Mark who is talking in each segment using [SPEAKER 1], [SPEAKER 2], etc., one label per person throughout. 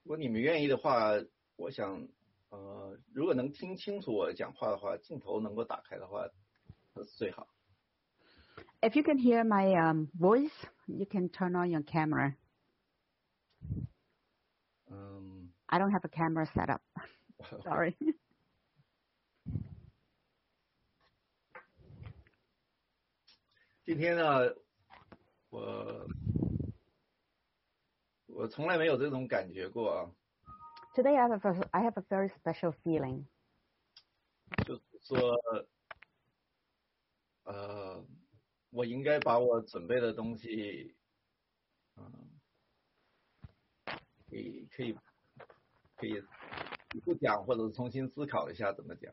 [SPEAKER 1] 如果你们愿意的话，我想，如果能听清楚我讲话的话，镜头能够打开的话，是最好。
[SPEAKER 2] If you can hear my voice, you can turn on your camera. I don't have a camera set up. Sorry.
[SPEAKER 1] 今天呢，我从来没有这种感觉过啊。
[SPEAKER 2] Today I have a very special feeling.
[SPEAKER 1] 就是说，我应该把我准备的东西，可以不讲，或者重新思考一下怎么讲。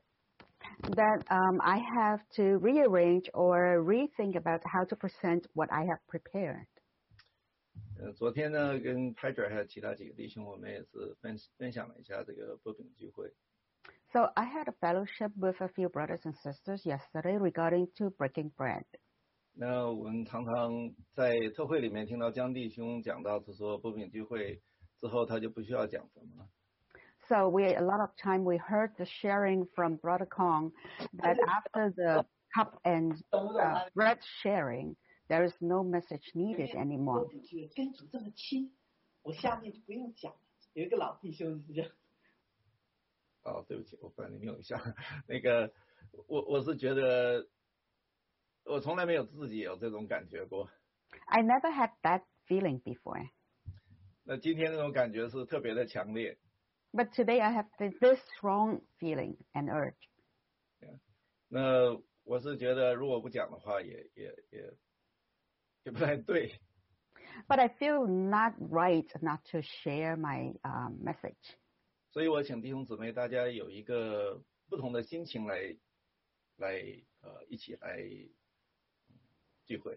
[SPEAKER 2] That I have to rearrange or rethink about how to present what I have prepared.
[SPEAKER 1] 昨天呢，跟 Patrick 还有其他几个弟兄，我们也是分享了一下这个波饼聚会。
[SPEAKER 2] So I had a fellowship with a few brothers and sisters yesterday regarding to breaking bread.
[SPEAKER 1] 那我们常常在特会里面听到江弟兄讲到，是说波饼聚会之后他就不需要讲什么了。
[SPEAKER 2] So a lot of time we heard the sharing from Brother Kong that after the cup and bread sharing, there is no message needed anymore.
[SPEAKER 3] 跟主这么亲，我下面就不用讲了。有一个老弟兄是这样。
[SPEAKER 1] 对不起，我不然你有一下。那个，我是觉得，我从来没有自己有这种感觉过。
[SPEAKER 2] I never had that feeling before.
[SPEAKER 1] 那今天那种感觉是特别的强烈。
[SPEAKER 2] But today I have this strong feeling and urge.
[SPEAKER 1] 那我是觉得，如果不讲的话，也不太对。
[SPEAKER 2] But I feel not right not to share my message.
[SPEAKER 1] 所以我请弟兄姊妹大家有一个不同的心情来一起来聚会。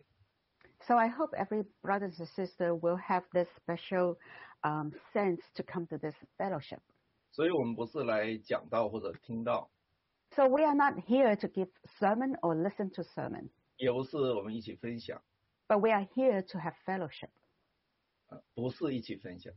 [SPEAKER 2] So I hope every brother and sister will have this special sense to come to this fellowship.
[SPEAKER 1] 所以我们不是来讲道或者听道。
[SPEAKER 2] So we are not here to give sermon or listen to sermon.
[SPEAKER 1] 也不是我们一起分享。
[SPEAKER 2] But we are here to have fellowship.
[SPEAKER 1] 不是一起分享。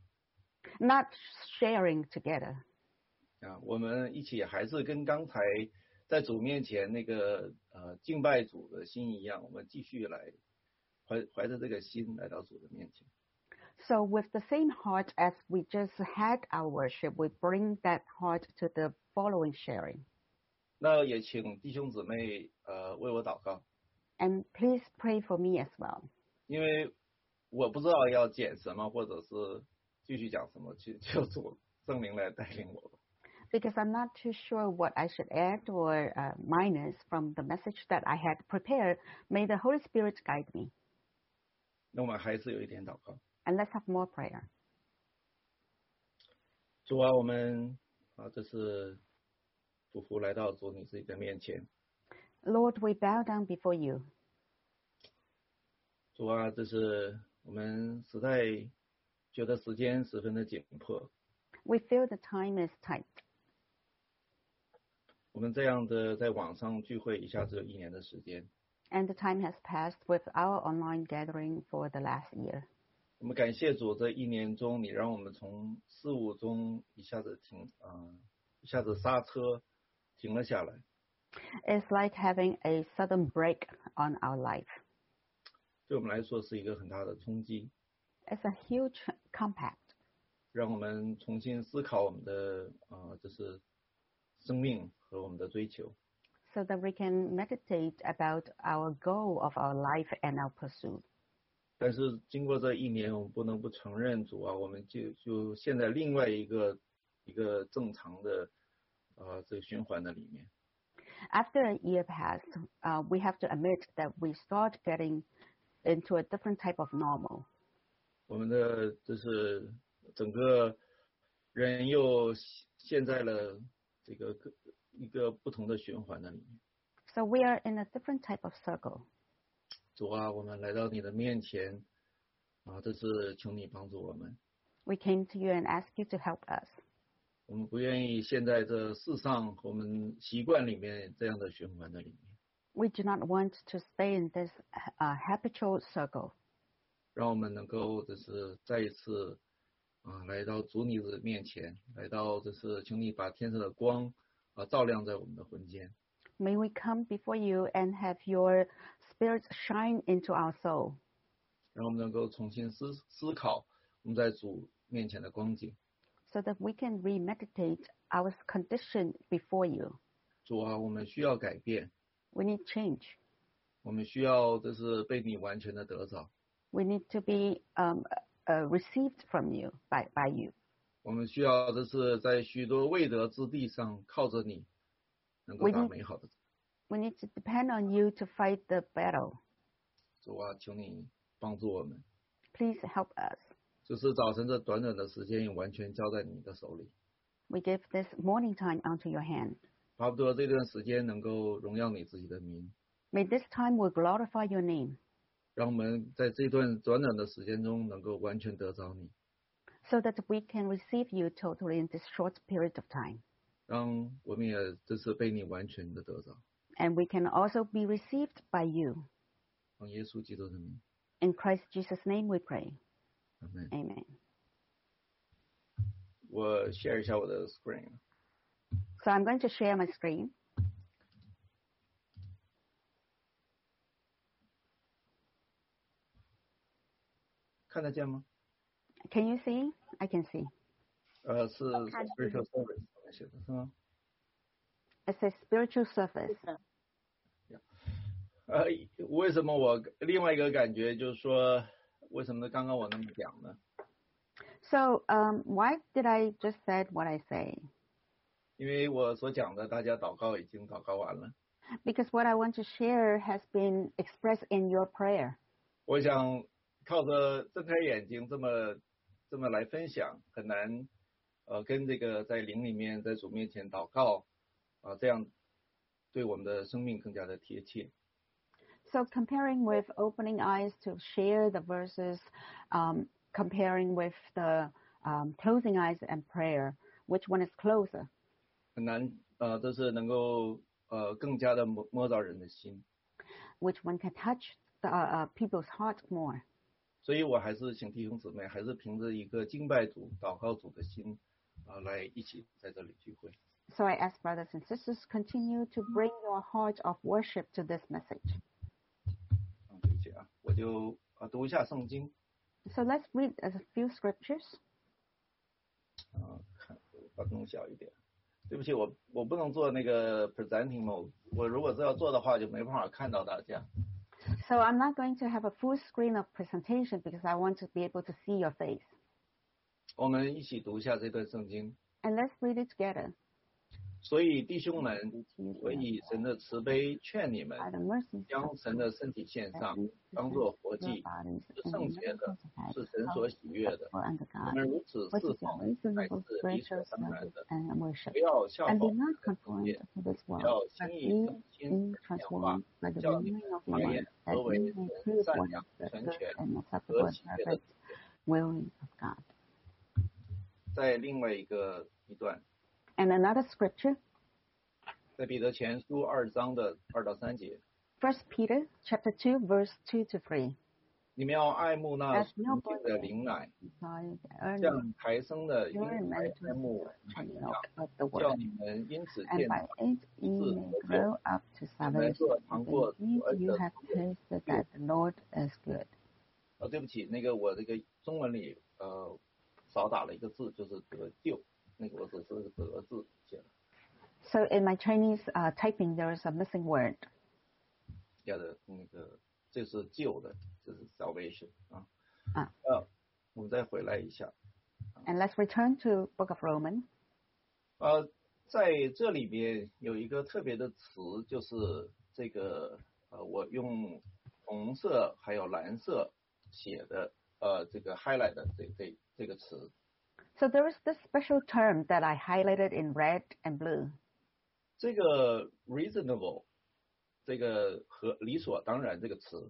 [SPEAKER 2] Not sharing together.
[SPEAKER 1] 我们一起还是跟刚才在主面前那个敬拜主的心一样，我们继续来怀着这个心来到主的面前。
[SPEAKER 2] So with the same heart as we just had our worship, we bring that heart to the following sharing.
[SPEAKER 1] 那也请弟兄姊妹为我祷告。
[SPEAKER 2] And please pray for me as well.
[SPEAKER 1] 因为我不知道要剪什么，或者是继续讲什么，就主圣灵来带领我吧。
[SPEAKER 2] Because I'm not too sure what I should add or minus from the message that I had prepared. May the Holy Spirit guide me.
[SPEAKER 1] 那我们还是有一点祷告。
[SPEAKER 2] And let's have more prayer.
[SPEAKER 1] 主啊，我们这是匍匐来到主你自己的面前。
[SPEAKER 2] Lord, we bow down before you.
[SPEAKER 1] 主啊，这是我们实在觉得时间十分的紧迫。
[SPEAKER 2] We feel the time is tight.
[SPEAKER 1] 我们这样的在网上聚会一下只有1年的时间。
[SPEAKER 2] And the time has passed with our online gathering for the last year.
[SPEAKER 1] 我们感谢主，这1年中，你让我们从事物中一下子刹车，停了下来。
[SPEAKER 2] It's like having a sudden break on our life.
[SPEAKER 1] 对我们来说是一个很大的冲击。
[SPEAKER 2] It's a huge compact.
[SPEAKER 1] 让我们重新思考我们的就是生命和我们的追求。
[SPEAKER 2] So that we can meditate about our goal of our life and our pursuit.
[SPEAKER 1] 但是经过这1年，我们不能不承认主啊，我们就陷在另外一个正常的这个循环的里面。
[SPEAKER 2] After a year passed, we have to admit that we start getting into a different type of normal.
[SPEAKER 1] 我们的就是整个人又陷在了这个一个不同的循环的里面。
[SPEAKER 2] So we are in a different type of circle.
[SPEAKER 1] 主啊，我们来到你的面前这是求你帮助我们。
[SPEAKER 2] We came to you and asked you to help us.
[SPEAKER 1] 我们不愿意陷在这世上我们习惯里面这样的循环的里面。
[SPEAKER 2] We do not want to stay in this habitual circle.
[SPEAKER 1] 让我们能够就是再一次来到主你的面前，来到就是求你把天上的光照亮在我们的魂间。
[SPEAKER 2] May we come before you and have your Spirit shine into our soul.
[SPEAKER 1] 让我们能够重新思考我们在主面前的光景。
[SPEAKER 2] So that we can remeditate our condition before you.
[SPEAKER 1] 主啊，我们需要改变。
[SPEAKER 2] We need change.
[SPEAKER 1] 我们需要就是被你完全的得着。
[SPEAKER 2] We need to be received from you by you.
[SPEAKER 1] 我们需要就是在许多未得之地上靠着你，能够打美好的。
[SPEAKER 2] We need to depend on you to fight the battle.
[SPEAKER 1] 主啊，求你帮助我们。
[SPEAKER 2] Please help us.
[SPEAKER 1] 就是早晨这短短的时间，完全交在你的手里。
[SPEAKER 2] We give this morning time unto your hand.
[SPEAKER 1] 巴不得这段时间能够荣耀你自己的名。
[SPEAKER 2] May this time will glorify your name.
[SPEAKER 1] 让我们在这段短短的时间中，能够完全得着你。
[SPEAKER 2] So that we can receive you totally in this short period of time.
[SPEAKER 1] 让我们也就是被你完全的得着。
[SPEAKER 2] And we can also be received by you.
[SPEAKER 1] 奉耶稣基督的名。
[SPEAKER 2] In Christ Jesus' name we pray.
[SPEAKER 1] Amen.
[SPEAKER 2] Amen.
[SPEAKER 1] 我 share 一下我的 screen。
[SPEAKER 2] So I'm going to share my screen.
[SPEAKER 1] 看得见吗？
[SPEAKER 2] Can you see? I can see.
[SPEAKER 1] 是 spiritual service 写的是吗？
[SPEAKER 2] It says spiritual service.
[SPEAKER 1] 为什么我另外一个感觉就是说，为什么刚刚我那么讲呢？
[SPEAKER 2] So why did I just said what I say?
[SPEAKER 1] 因为我所讲的，大家祷告已经祷告完了。
[SPEAKER 2] Because what I want to share has been expressed in your prayer.
[SPEAKER 1] 我想靠着睁开眼睛这么来分享，很难跟这个在灵里面在主面前祷告这样对我们的生命更加的贴切。
[SPEAKER 2] So comparing with opening eyes to share the verses, comparing with the closing eyes and prayer, which one is closer?
[SPEAKER 1] 很难这是能够更加的摸到人的心。
[SPEAKER 2] Which one can touch the, people's heart more?
[SPEAKER 1] 所以我还是请弟兄姊妹，还是凭着一个敬拜主、祷告主的心来一起在这里聚会。
[SPEAKER 2] So I ask brothers and sisters, continue to bring your heart of worship to this message.
[SPEAKER 1] 对不起啊，我就读一下圣经。
[SPEAKER 2] So let's read a few scriptures.
[SPEAKER 1] 看把它弄小一点。对不起，我不能做那个 presenting mode。我如果是要做的话，就没办法看到大家。
[SPEAKER 2] So I'm not going to have a full screen of presentation because I want to be able to see your face.
[SPEAKER 1] 我们一起读一下这段圣经。
[SPEAKER 2] And let's read it together.
[SPEAKER 1] 所以弟兄们，我以神的慈悲劝你们，
[SPEAKER 2] By the mercies
[SPEAKER 1] 将神的身体献上，当作活祭，是圣洁的，是神所喜悦的。
[SPEAKER 2] for unto
[SPEAKER 1] 我
[SPEAKER 2] God,
[SPEAKER 1] 们如此
[SPEAKER 2] which
[SPEAKER 1] 侍
[SPEAKER 2] is
[SPEAKER 1] 奉，
[SPEAKER 2] a
[SPEAKER 1] 乃
[SPEAKER 2] reasonable
[SPEAKER 1] 是理所
[SPEAKER 2] spiritual
[SPEAKER 1] 当然
[SPEAKER 2] service
[SPEAKER 1] 的。
[SPEAKER 2] and worship.
[SPEAKER 1] 不要效
[SPEAKER 2] And
[SPEAKER 1] 仿
[SPEAKER 2] be not
[SPEAKER 1] 这个世
[SPEAKER 2] conformed
[SPEAKER 1] 界，
[SPEAKER 2] to this
[SPEAKER 1] 要
[SPEAKER 2] world,
[SPEAKER 1] 轻
[SPEAKER 2] but
[SPEAKER 1] 易
[SPEAKER 2] be
[SPEAKER 1] 更新
[SPEAKER 2] in
[SPEAKER 1] 变化，
[SPEAKER 2] transformed by the
[SPEAKER 1] 叫你
[SPEAKER 2] renewing
[SPEAKER 1] 们
[SPEAKER 2] of your
[SPEAKER 1] 发
[SPEAKER 2] mind,
[SPEAKER 1] 现
[SPEAKER 2] that
[SPEAKER 1] 何为
[SPEAKER 2] you may
[SPEAKER 1] 神
[SPEAKER 2] prove
[SPEAKER 1] 善
[SPEAKER 2] what
[SPEAKER 1] 良、
[SPEAKER 2] is the
[SPEAKER 1] 成
[SPEAKER 2] good
[SPEAKER 1] 全
[SPEAKER 2] and
[SPEAKER 1] 和
[SPEAKER 2] acceptable
[SPEAKER 1] 喜
[SPEAKER 2] and
[SPEAKER 1] 悦的
[SPEAKER 2] perfect will of God.
[SPEAKER 1] 在另外一段，
[SPEAKER 2] And another scripture,
[SPEAKER 1] 在彼得前书2章的2到3节，
[SPEAKER 2] 1 Peter chapter 2, verse 2 to 3.
[SPEAKER 1] 你们要爱慕那
[SPEAKER 2] As
[SPEAKER 1] 纯
[SPEAKER 2] no
[SPEAKER 1] 净的灵奶，
[SPEAKER 2] desire the earnest
[SPEAKER 1] 像台生的婴
[SPEAKER 2] pure
[SPEAKER 1] 孩
[SPEAKER 2] mental
[SPEAKER 1] 爱慕奶一
[SPEAKER 2] milk
[SPEAKER 1] 样，
[SPEAKER 2] of the
[SPEAKER 1] 叫
[SPEAKER 2] word,
[SPEAKER 1] 你们因此
[SPEAKER 2] and
[SPEAKER 1] 渐
[SPEAKER 2] by
[SPEAKER 1] 长，
[SPEAKER 2] it ye
[SPEAKER 1] 自
[SPEAKER 2] may
[SPEAKER 1] 得救。
[SPEAKER 2] grow up to
[SPEAKER 1] 你们
[SPEAKER 2] salvation.
[SPEAKER 1] 若尝
[SPEAKER 2] And
[SPEAKER 1] 过主
[SPEAKER 2] indeed
[SPEAKER 1] 恩
[SPEAKER 2] you
[SPEAKER 1] 的
[SPEAKER 2] have
[SPEAKER 1] 滋润，
[SPEAKER 2] tasted that the Lord is good.
[SPEAKER 1] 对不起，那个我这个中文里少打了一个字，就是得救，那个我只是得字写了。
[SPEAKER 2] So in my Chinese typing, there is a missing word.
[SPEAKER 1] 要的那个这是救的，这是 salvation 啊。我们再回来一下。
[SPEAKER 2] And let's return to Book of Romans.
[SPEAKER 1] 在这里边有一个特别的词，就是这个我用红色还有蓝色写的这个 highlight 的这个词。
[SPEAKER 2] So there is this special term that I highlighted in red and blue.
[SPEAKER 1] 这个 reasonable 这个和理所当然这个词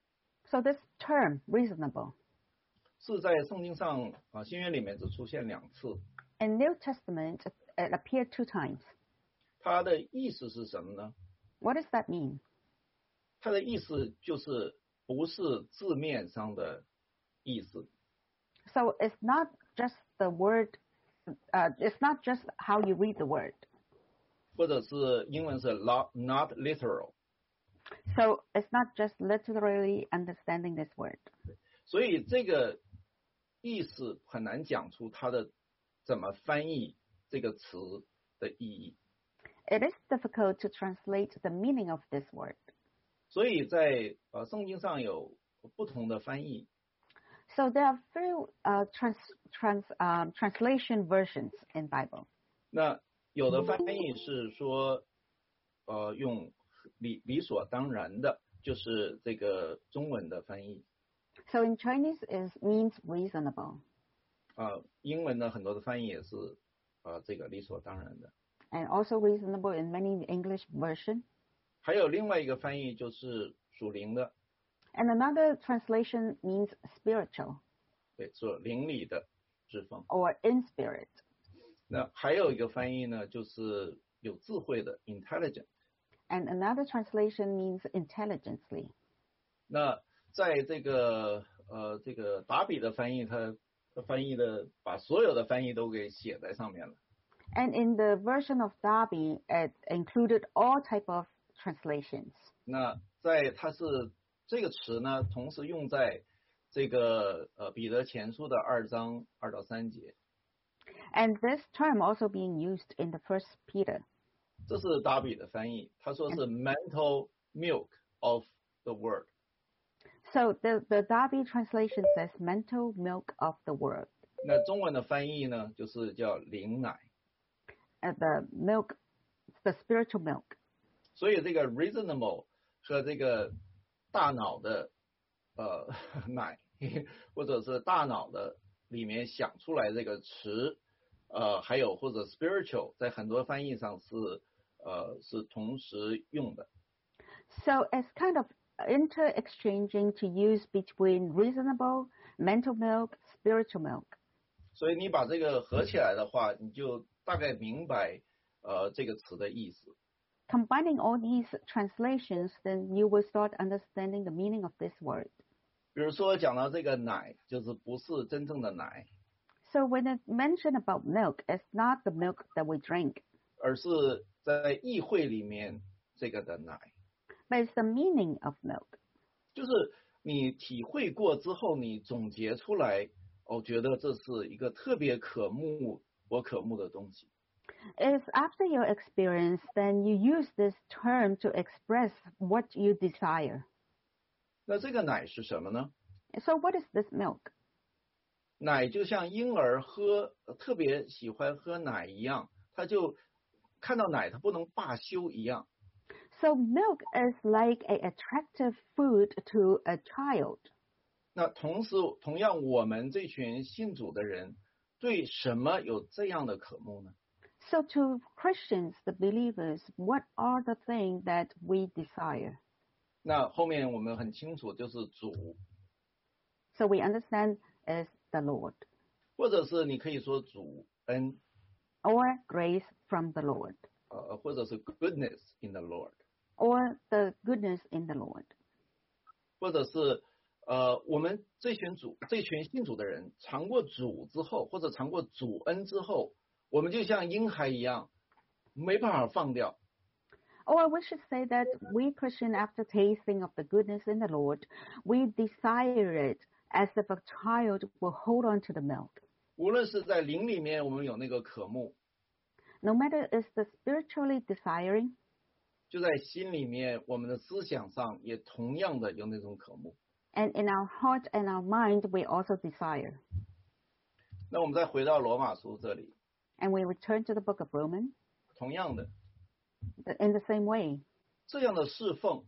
[SPEAKER 2] So this term, reasonable,
[SPEAKER 1] 是在圣经上新约里面只出现2次。
[SPEAKER 2] in New Testament it appeared 2 times.
[SPEAKER 1] 它的意思是什么呢？
[SPEAKER 2] What does that mean?
[SPEAKER 1] 它的意思就是不是字面上的意思。
[SPEAKER 2] So it's not just the word, it's not just how you read the word.
[SPEAKER 1] 或者是英文是 not literal。
[SPEAKER 2] So it's not just literally understanding this word.
[SPEAKER 1] 所以这个意思很难讲出它的怎么翻译这个词的意义。
[SPEAKER 2] It is difficult to translate the meaning of this word.
[SPEAKER 1] 所以在圣经上有不同的翻译。
[SPEAKER 2] So there are few translation versions in Bible.
[SPEAKER 1] 那有的翻译是说用理所当然的，就是这个中文的翻译。
[SPEAKER 2] So in Chinese it means reasonable.
[SPEAKER 1] 英文的很多的翻译也是这个理所当然的。
[SPEAKER 2] And also reasonable in many English version.
[SPEAKER 1] 还有另外一个翻译就是属灵的。
[SPEAKER 2] And another translation means spiritual.
[SPEAKER 1] 对，说灵里的侍奉。
[SPEAKER 2] Or in spirit.
[SPEAKER 1] 那还有一个翻译呢，就是有智慧的 intelligent。
[SPEAKER 2] And another translation means intelligently.
[SPEAKER 1] 那在这个达比的翻译，他翻译的把所有的翻译都给写在上面了。
[SPEAKER 2] And in the version of Darby, it included all type of translations.
[SPEAKER 1] 那它是这个词呢，同时用在这个彼得前书的2章2到3节。
[SPEAKER 2] And this term also being used in the First Peter.
[SPEAKER 1] 这是达比的翻译，他说是 mental milk of the word。
[SPEAKER 2] So the Darby translation says mental milk of the word.
[SPEAKER 1] 那中文的翻译呢，就是叫灵奶。
[SPEAKER 2] The milk, the spiritual milk.
[SPEAKER 1] 所以这个 reasonable 和这个大脑的奶，或者是大脑的里面想出来这个词，还有或者 spiritual， 在很多翻译上是同时用的。
[SPEAKER 2] So it's kind of inter-exchanging to use between reasonable, mental milk, spiritual milk.
[SPEAKER 1] 所以你把这个合起来的话，你就大概明白这个词的意思。
[SPEAKER 2] Combining all these translations, then you will start understanding the meaning of this word.
[SPEAKER 1] 比如说讲到这个奶，就是不是真正的奶，
[SPEAKER 2] So when it mentioned about milk, it's not the milk that we drink,
[SPEAKER 1] 而是在议会里面这个的奶，
[SPEAKER 2] but it's the meaning of milk.
[SPEAKER 1] 就是你体会过之后，你总结出来，我觉得这是一个特别我渴慕的东西。
[SPEAKER 2] It's after your experience, then you use this term to express what you desire.
[SPEAKER 1] 那这个奶是什么呢？
[SPEAKER 2] So what is this milk?
[SPEAKER 1] 奶就像婴儿特别喜欢喝奶一样，他就看到奶他不能罢休一样。
[SPEAKER 2] So milk is like an attractive food to a child.
[SPEAKER 1] 那同样，我们这群信主的人对什么有这样的渴慕呢？
[SPEAKER 2] So to Christians, the believers, what are the things that we desire?
[SPEAKER 1] 那后面我们很清楚，就是主，
[SPEAKER 2] So we understand is the Lord,
[SPEAKER 1] 或者是你可以说主恩，
[SPEAKER 2] or grace from the Lord,
[SPEAKER 1] 或者是 goodness in the Lord，
[SPEAKER 2] or the goodness in the Lord.
[SPEAKER 1] 或者是我们这群信主的人尝过主之后，或者尝过主恩之后，我们就像婴孩一样，没办法放掉。
[SPEAKER 2] Or we should say that we Christian, after tasting of the goodness in the Lord, we desire it as if a child will hold on to the milk.
[SPEAKER 1] 无论是在灵里面，我们有那个渴慕，
[SPEAKER 2] No matter is the spiritually desiring,
[SPEAKER 1] 就在心里面，我们的思想上也同样的有那种渴慕。
[SPEAKER 2] and in our heart and our mind, we also desire.
[SPEAKER 1] 那我们再回到罗马书这里，
[SPEAKER 2] And we return to the book of Romans
[SPEAKER 1] 同样的
[SPEAKER 2] in the same way.
[SPEAKER 1] 这样的侍奉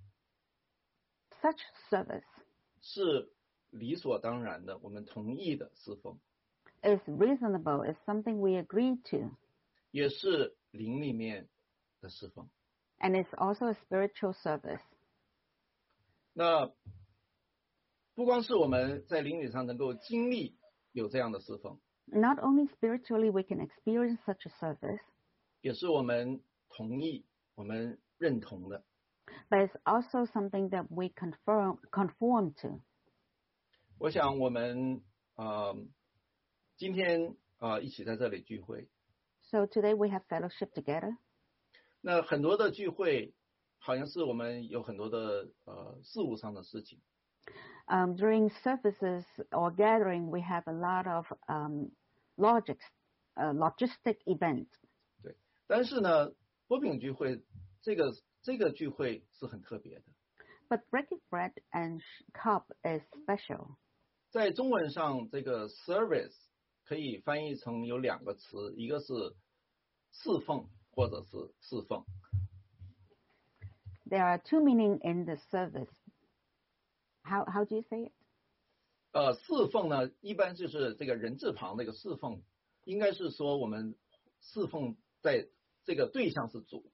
[SPEAKER 2] Such service
[SPEAKER 1] 是理所当然的，我们同意的侍奉，
[SPEAKER 2] is reasonable, is something we agree to,
[SPEAKER 1] 也是灵里面的侍奉。
[SPEAKER 2] and it's also a spiritual service.
[SPEAKER 1] 那不光是我们在灵里上能够经历有这样的侍奉，
[SPEAKER 2] Not only spiritually we can experience such a service,
[SPEAKER 1] 也是我们同意、我们认同的。
[SPEAKER 2] but it's also something that we conform to.
[SPEAKER 1] 我想我们今天一起在这里聚会。
[SPEAKER 2] So today we have fellowship together.
[SPEAKER 1] 那很多的聚会好像是我们有很多的事务上的事情。
[SPEAKER 2] During services or gathering, we have a lot of logistic events.
[SPEAKER 1] 对，但是呢，波饼聚会这个聚会是很特别的。
[SPEAKER 2] But breaking bread and cup is special.
[SPEAKER 1] 在中文上，这个 service 可以翻译成有2个词，一个是侍奉或者是侍奉。
[SPEAKER 2] There are two meanings in the service. How do you say it?
[SPEAKER 1] 侍奉呢，一般就是这个人字旁那个侍奉，应该是说我们侍奉在这个对象是主。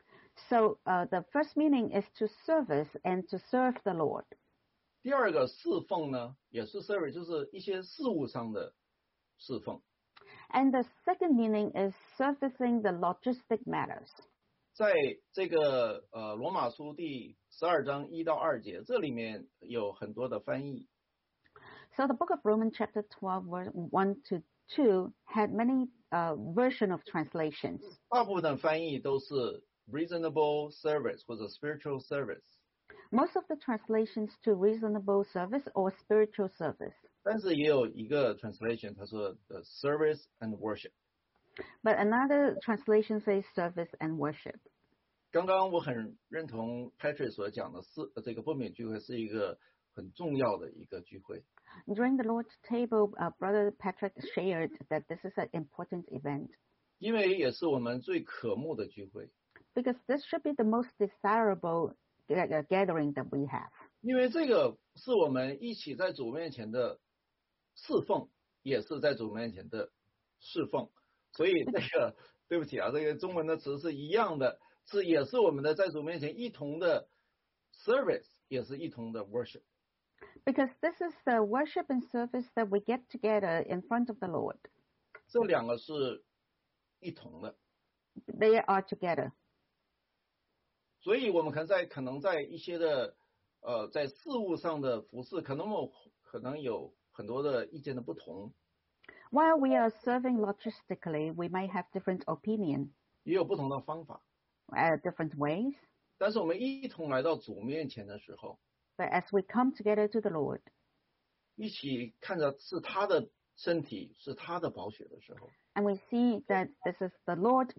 [SPEAKER 2] So the first meaning is to service and to serve the Lord.
[SPEAKER 1] 第二个侍奉呢，也是 service， 就是一些事务上的侍奉。
[SPEAKER 2] And the second meaning is servicing the logistic matters.
[SPEAKER 1] 在这个罗马书第12章1到2节，这里面有很多的翻译。
[SPEAKER 2] So the book of Romans chapter 12 verse 1 to 2 had many version of translations.
[SPEAKER 1] 大部分的翻译都是 reasonable service 或者 spiritual service。
[SPEAKER 2] Most of the translations to reasonable service or spiritual service.
[SPEAKER 1] 但是也有一个 translation， 他说 the service and worship。
[SPEAKER 2] But another translation says service and worship.
[SPEAKER 1] 刚刚我很认同 Patrick 所讲的这个波饼聚会是一个很重要的一个聚会。
[SPEAKER 2] During the Lord's table, Brother Patrick shared that this is an important event.
[SPEAKER 1] 因为也是我们最渴慕的聚会。
[SPEAKER 2] Because this should be the most desirable gathering that we have.
[SPEAKER 1] 因为这个是我们一起在主面前的侍奉，也是在主面前的侍奉。所以这个对不起啊，这个中文的词是一样的，也是我们的在主面前一同的 service， 也是一同的 worship。
[SPEAKER 2] Because this is the worship and service that we get together in front of the Lord.
[SPEAKER 1] 这2个是一同的。
[SPEAKER 2] They are together.
[SPEAKER 1] 所以我们可能在一些的在事务上的服事，可能有很多的意见的不同。
[SPEAKER 2] While we are serving logistically, we may have different opinion,
[SPEAKER 1] 也有不同的方法。
[SPEAKER 2] different ways.
[SPEAKER 1] 但是我们一同来到主面前的时候，
[SPEAKER 2] But as we come together to the Lord,
[SPEAKER 1] 一起看着是他的身体，是他的宝血的时候，
[SPEAKER 2] and we see that this is the Lord's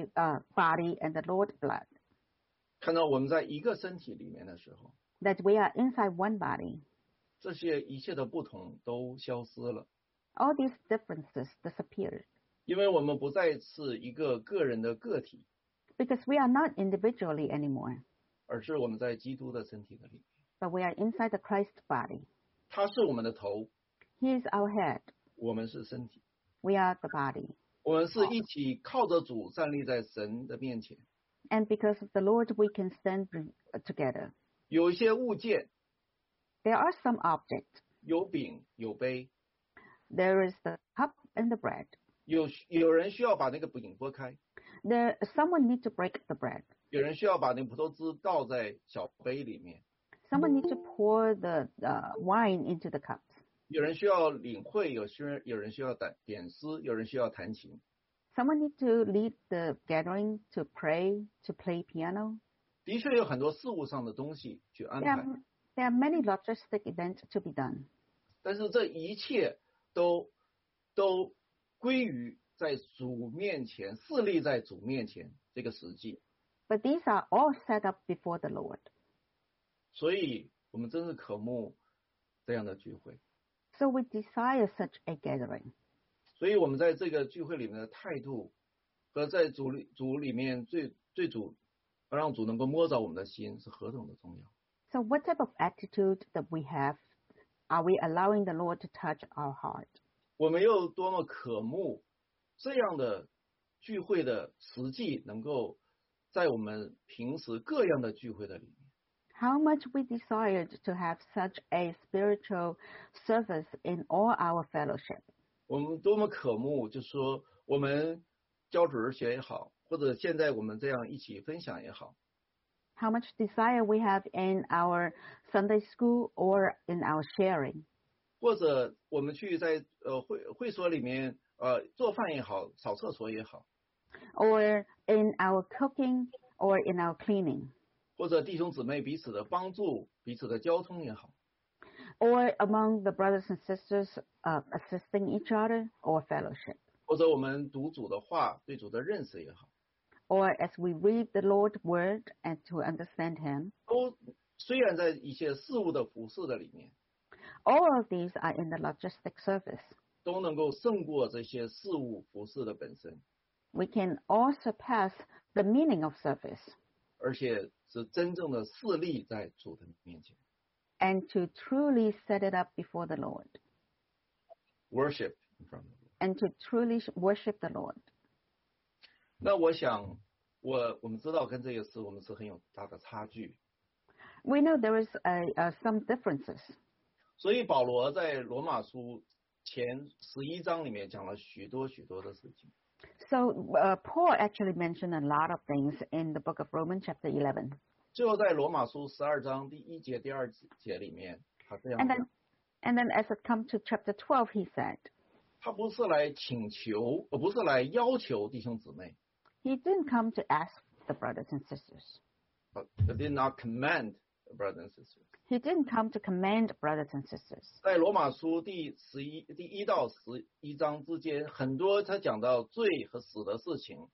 [SPEAKER 2] body and the Lord's blood,
[SPEAKER 1] 看到我们在一个身体里面的时候，
[SPEAKER 2] that we are inside one body,
[SPEAKER 1] 这些一切的不同都消失了。
[SPEAKER 2] all these differences disappeared.
[SPEAKER 1] 因为我们不再是一个个人的个体，
[SPEAKER 2] Because we are not individually anymore,
[SPEAKER 1] 而是我们在基督的身体的里面。
[SPEAKER 2] but we are inside the Christ body.
[SPEAKER 1] 他是我们的头，
[SPEAKER 2] He is our head.
[SPEAKER 1] 我们是身体，
[SPEAKER 2] We are the body.
[SPEAKER 1] 我们是一起靠着主站立在神的面前。
[SPEAKER 2] And because of the Lord, we can stand together.
[SPEAKER 1] 有一些物件，
[SPEAKER 2] There are some objects.
[SPEAKER 1] 有饼有杯，
[SPEAKER 2] There is the cup and the bread.
[SPEAKER 1] 有人需要把那个饼拨开，
[SPEAKER 2] Someone needs to break the bread.
[SPEAKER 1] 有人需要把那葡萄汁倒在小杯里面，
[SPEAKER 2] Someone needs to pour the wine into the cups.
[SPEAKER 1] 有人需要领会，有人需要点诗，有人需要弹琴。
[SPEAKER 2] Someone needs to lead the gathering, to pray, to play piano.
[SPEAKER 1] 的确有很多事务上的东西去安排，
[SPEAKER 2] There are many logistic events to be done.
[SPEAKER 1] 但是这一切都归于在主面前，侍立在主面前这个实际。
[SPEAKER 2] But these are all set up before the Lord.
[SPEAKER 1] 所以我们真是渴慕这样的聚会。
[SPEAKER 2] So we desire such a gathering.
[SPEAKER 1] 所以我们在这个聚会里面的态度，和在主里面最主让主能够摸着我们的心是何等的重要。
[SPEAKER 2] So what type of attitude that we have? Are we allowing the Lord to touch our heart?
[SPEAKER 1] 我们又多么渴慕这样的聚会的实际能够在我们平时各样的聚会的里面。
[SPEAKER 2] How much we desired to have such a spiritual service in all our fellowship.
[SPEAKER 1] 我们多么渴慕，就是说我们教主日学也好，或者现在我们这样一起分享也好，
[SPEAKER 2] How much desire we have in our Sunday school or in our sharing.
[SPEAKER 1] 或者我们去在会所里面做饭也好，扫厕所也好，
[SPEAKER 2] or in our cooking or in our cleaning,
[SPEAKER 1] 或者弟兄姊妹彼此的帮助、彼此的交通也好，
[SPEAKER 2] or among the brothers and sisters assisting each other or fellowship,
[SPEAKER 1] 或者我们读主的话，对主的认识也好，
[SPEAKER 2] or as we read the Lord's word and to understand Him.
[SPEAKER 1] 都虽然在一些事物的服饰的里面，
[SPEAKER 2] All of these are in the logistic service.
[SPEAKER 1] 都能够胜过这些事物服饰的本身，
[SPEAKER 2] We can all surpass the meaning of service
[SPEAKER 1] 而且是真正的事立在主的面前
[SPEAKER 2] and to truly set it up before the Lord
[SPEAKER 1] ，worship in front of Him。
[SPEAKER 2] and to truly worship the Lord.
[SPEAKER 1] 那我想，我们知道跟这个事我们是很有大的差距，
[SPEAKER 2] We know there is some differences.
[SPEAKER 1] 所以保罗在罗马书前11章里面讲了许多许多的事情。
[SPEAKER 2] So Paul actually mentioned a lot of things in the book of Romans chapter 11.
[SPEAKER 1] 最后在罗马书12章第1节、第2节里面，他这样
[SPEAKER 2] And
[SPEAKER 1] 讲
[SPEAKER 2] then as it comes to chapter 12, he said,
[SPEAKER 1] 他不是来请求，不是来要求弟兄姊妹
[SPEAKER 2] he didn't come to ask the brothers and sisters.
[SPEAKER 1] but did not command brothers and sisters。
[SPEAKER 2] He didn't come to command brothers and sisters.
[SPEAKER 1] 在罗马书第1到11章之间，很多他讲到罪和死的事情，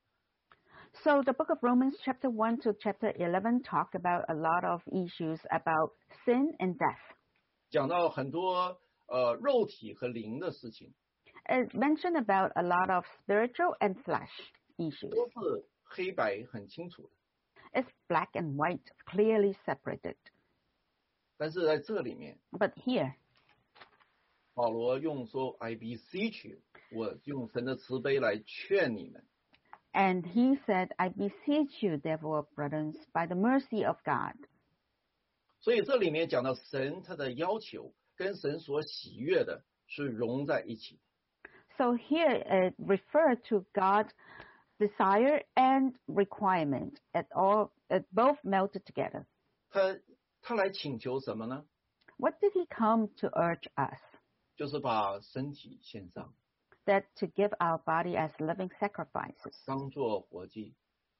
[SPEAKER 2] So the book of Romans chapter 1 to chapter 11 talk about a lot of issues about sin and death.
[SPEAKER 1] 讲到很多肉体和灵的事情，
[SPEAKER 2] It mentioned about a lot of spiritual and flesh issues.
[SPEAKER 1] 都是黑白很清楚的。
[SPEAKER 2] It's black and white, clearly separated.
[SPEAKER 1] 但是在这里面，
[SPEAKER 2] But here,
[SPEAKER 1] 保罗用说 I beseech you， 我用神的慈悲来劝你们。
[SPEAKER 2] and he said, I beseech you, therefore, brethren, by the mercy of God.
[SPEAKER 1] 所以这里面讲到神他的要求跟神所喜悦的是融在一起。
[SPEAKER 2] So here it referred to God's desire and requirement at both melted together.
[SPEAKER 1] 他来请求什么呢？
[SPEAKER 2] What did he come to urge us?
[SPEAKER 1] 就是把身体献上，
[SPEAKER 2] That to give our body as living sacrifices,
[SPEAKER 1] 当作活祭，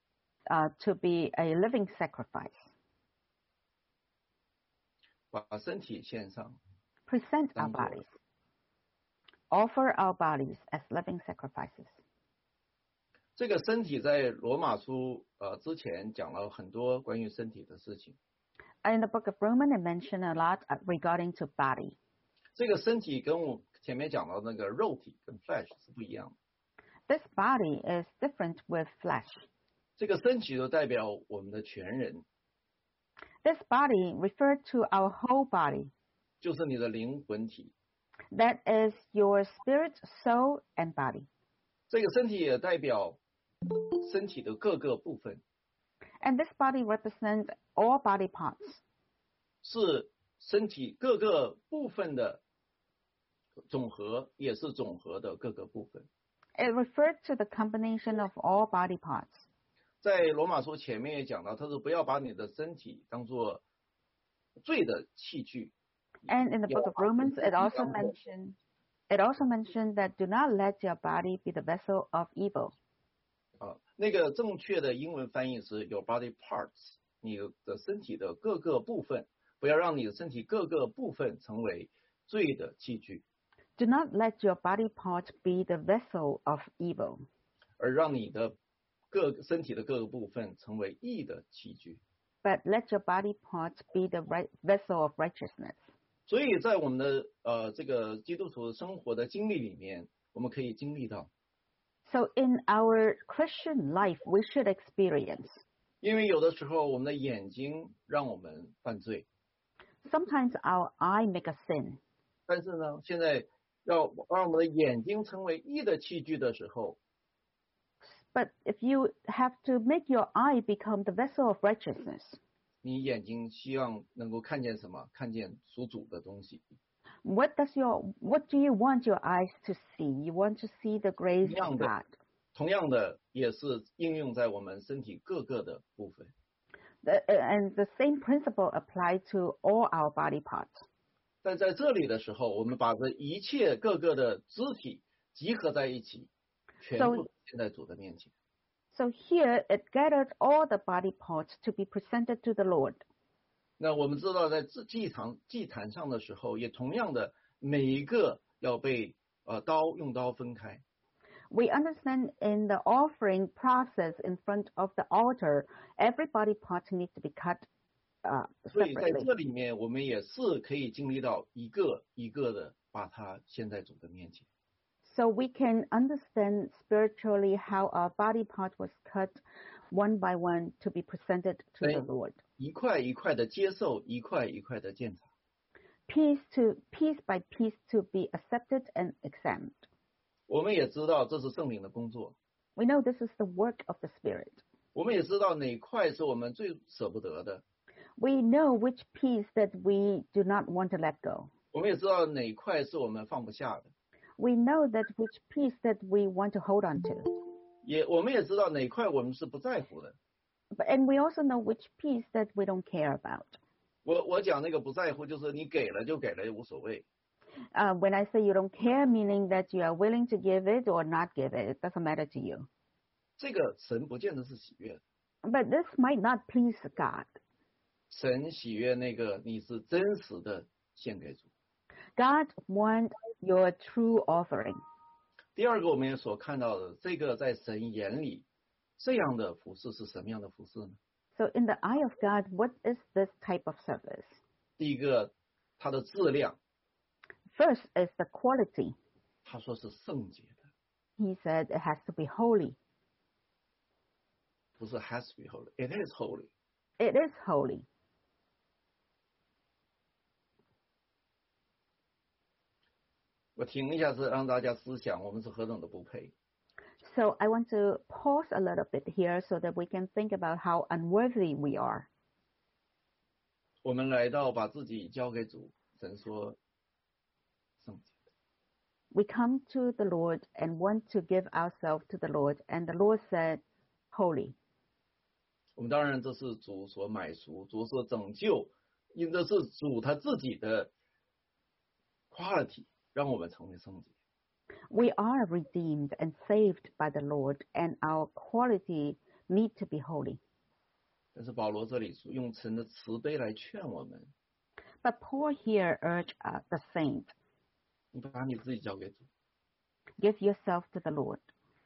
[SPEAKER 2] to be a living sacrifice.
[SPEAKER 1] 把身体献上，
[SPEAKER 2] Present our
[SPEAKER 1] 当作
[SPEAKER 2] bodies. Offer our bodies as living sacrifices.
[SPEAKER 1] 这个身体在罗马书之前讲了很多关于身体的事情。
[SPEAKER 2] In the book of Romans, it mentioned a lot regarding to body.
[SPEAKER 1] 这个身体跟我前面讲到那个肉体跟 flesh 是不一样的。
[SPEAKER 2] This body is different with flesh.
[SPEAKER 1] 这个身体就代表我们的全人，
[SPEAKER 2] This body referred to our whole body.
[SPEAKER 1] 就是你的灵魂体。
[SPEAKER 2] That is your spirit, soul, and body.
[SPEAKER 1] 这个身体也代表身体的各个部分，
[SPEAKER 2] And this body represents all body parts.
[SPEAKER 1] 是身体各个部分的总和，也是总和的各个部分。
[SPEAKER 2] It referred to the combination of all body parts.
[SPEAKER 1] 在罗马书前面也讲到，他说不要把你的身体当作罪的器具。
[SPEAKER 2] And in the book of Romans, it also mentioned that do not let your body be the vessel of evil.
[SPEAKER 1] 那个正确的英文翻译是 your body parts， 你的身体的各个部分，不要让你的身体各个部分成为罪的器具，
[SPEAKER 2] Do not let your body part be the vessel of evil,
[SPEAKER 1] 而让你的身体的各个部分成为义的器具。
[SPEAKER 2] but let your body part be the vessel of righteousness.
[SPEAKER 1] 所以在我们的这个基督徒生活的经历里面，我们可以经历到，
[SPEAKER 2] So in our Christian life, we should experience.
[SPEAKER 1] 因为有的时候我们的眼睛让我们犯罪，
[SPEAKER 2] Sometimes our eye make a sin.
[SPEAKER 1] 但是呢，现在要让我们的眼睛成为义的器具的时候，
[SPEAKER 2] But if you have to make your eye become the vessel of righteousness,
[SPEAKER 1] 你眼睛希望能够看见什么？看见属主的东西。
[SPEAKER 2] what do you want your eyes to see? You want to see the grace of God.
[SPEAKER 1] 同样的，也是应用在我们身体各个的部分。
[SPEAKER 2] And the same principle apply to all our body parts.
[SPEAKER 1] 但在这里的时候，我们把这一切各个的肢体集合在一起，全部献在主的面前。
[SPEAKER 2] So here it gathered all the body parts to be presented to the Lord.
[SPEAKER 1] 那我们知道，在祭坛上的时候，也同样的，每一个要被用刀分开。
[SPEAKER 2] We understand in the offering process in front of the altar, every body part needs to be cut
[SPEAKER 1] 所以在
[SPEAKER 2] separately.
[SPEAKER 1] 这里面，我们也是可以经历到一个一个的把它献在主的面前。
[SPEAKER 2] So we can understand spiritually how our body part was cut one by one to be presented to the Lord.
[SPEAKER 1] 一块一块的接受，一块一块的鉴察。
[SPEAKER 2] Piece by piece to be accepted and examined.
[SPEAKER 1] 我们也知道这是圣灵的工作。
[SPEAKER 2] We know this is the work of the Spirit.
[SPEAKER 1] 我们也知道哪块是我们最舍不得的。
[SPEAKER 2] We know which piece that we do not want to let go.
[SPEAKER 1] 我们也知道哪块是我们放不下的。
[SPEAKER 2] We know that which piece that we want to hold on to.
[SPEAKER 1] 我们也知道哪块我们是不在乎的。
[SPEAKER 2] And we also know which piece that we don't care about.
[SPEAKER 1] 我讲那个不在乎，就是你给了就给了，无所谓。
[SPEAKER 2] When I say you don't care, meaning that you are willing to give it or not give it, it doesn't matter to you.
[SPEAKER 1] 这个神不见得是喜悦的。
[SPEAKER 2] But this might not please God.
[SPEAKER 1] 神喜悦那个你是真实的献给主。
[SPEAKER 2] God wants your true offering.
[SPEAKER 1] 第二个，我们也所看到的，这个在神眼里，这样的服事是什么样的服事呢？
[SPEAKER 2] So in the eye of God, what is this type of service?
[SPEAKER 1] 第一个，它的质量，
[SPEAKER 2] First is the quality.
[SPEAKER 1] 他说是圣洁的，
[SPEAKER 2] He said it has to be holy.
[SPEAKER 1] 不是 has to be holy, it is holy.
[SPEAKER 2] It is holy.
[SPEAKER 1] 我停一下，是让大家思想我们是何等的不配。
[SPEAKER 2] So I want to pause a little bit here so that we can think about how unworthy we are.
[SPEAKER 1] 我们来到把自己交给主，神说圣洁的。
[SPEAKER 2] We come to the Lord and want to give ourselves to the Lord, and the Lord said, holy.
[SPEAKER 1] 我们当然这是主所买赎，主所拯救，因这是主他自己的 quality， 让我们成为圣洁。
[SPEAKER 2] We are redeemed and saved by the Lord, and our quality need to be holy.
[SPEAKER 1] 但是保罗这里用神的慈悲来劝我们，
[SPEAKER 2] But Paul here urged the saint,
[SPEAKER 1] 你把你自己交给主，
[SPEAKER 2] give yourself to the Lord.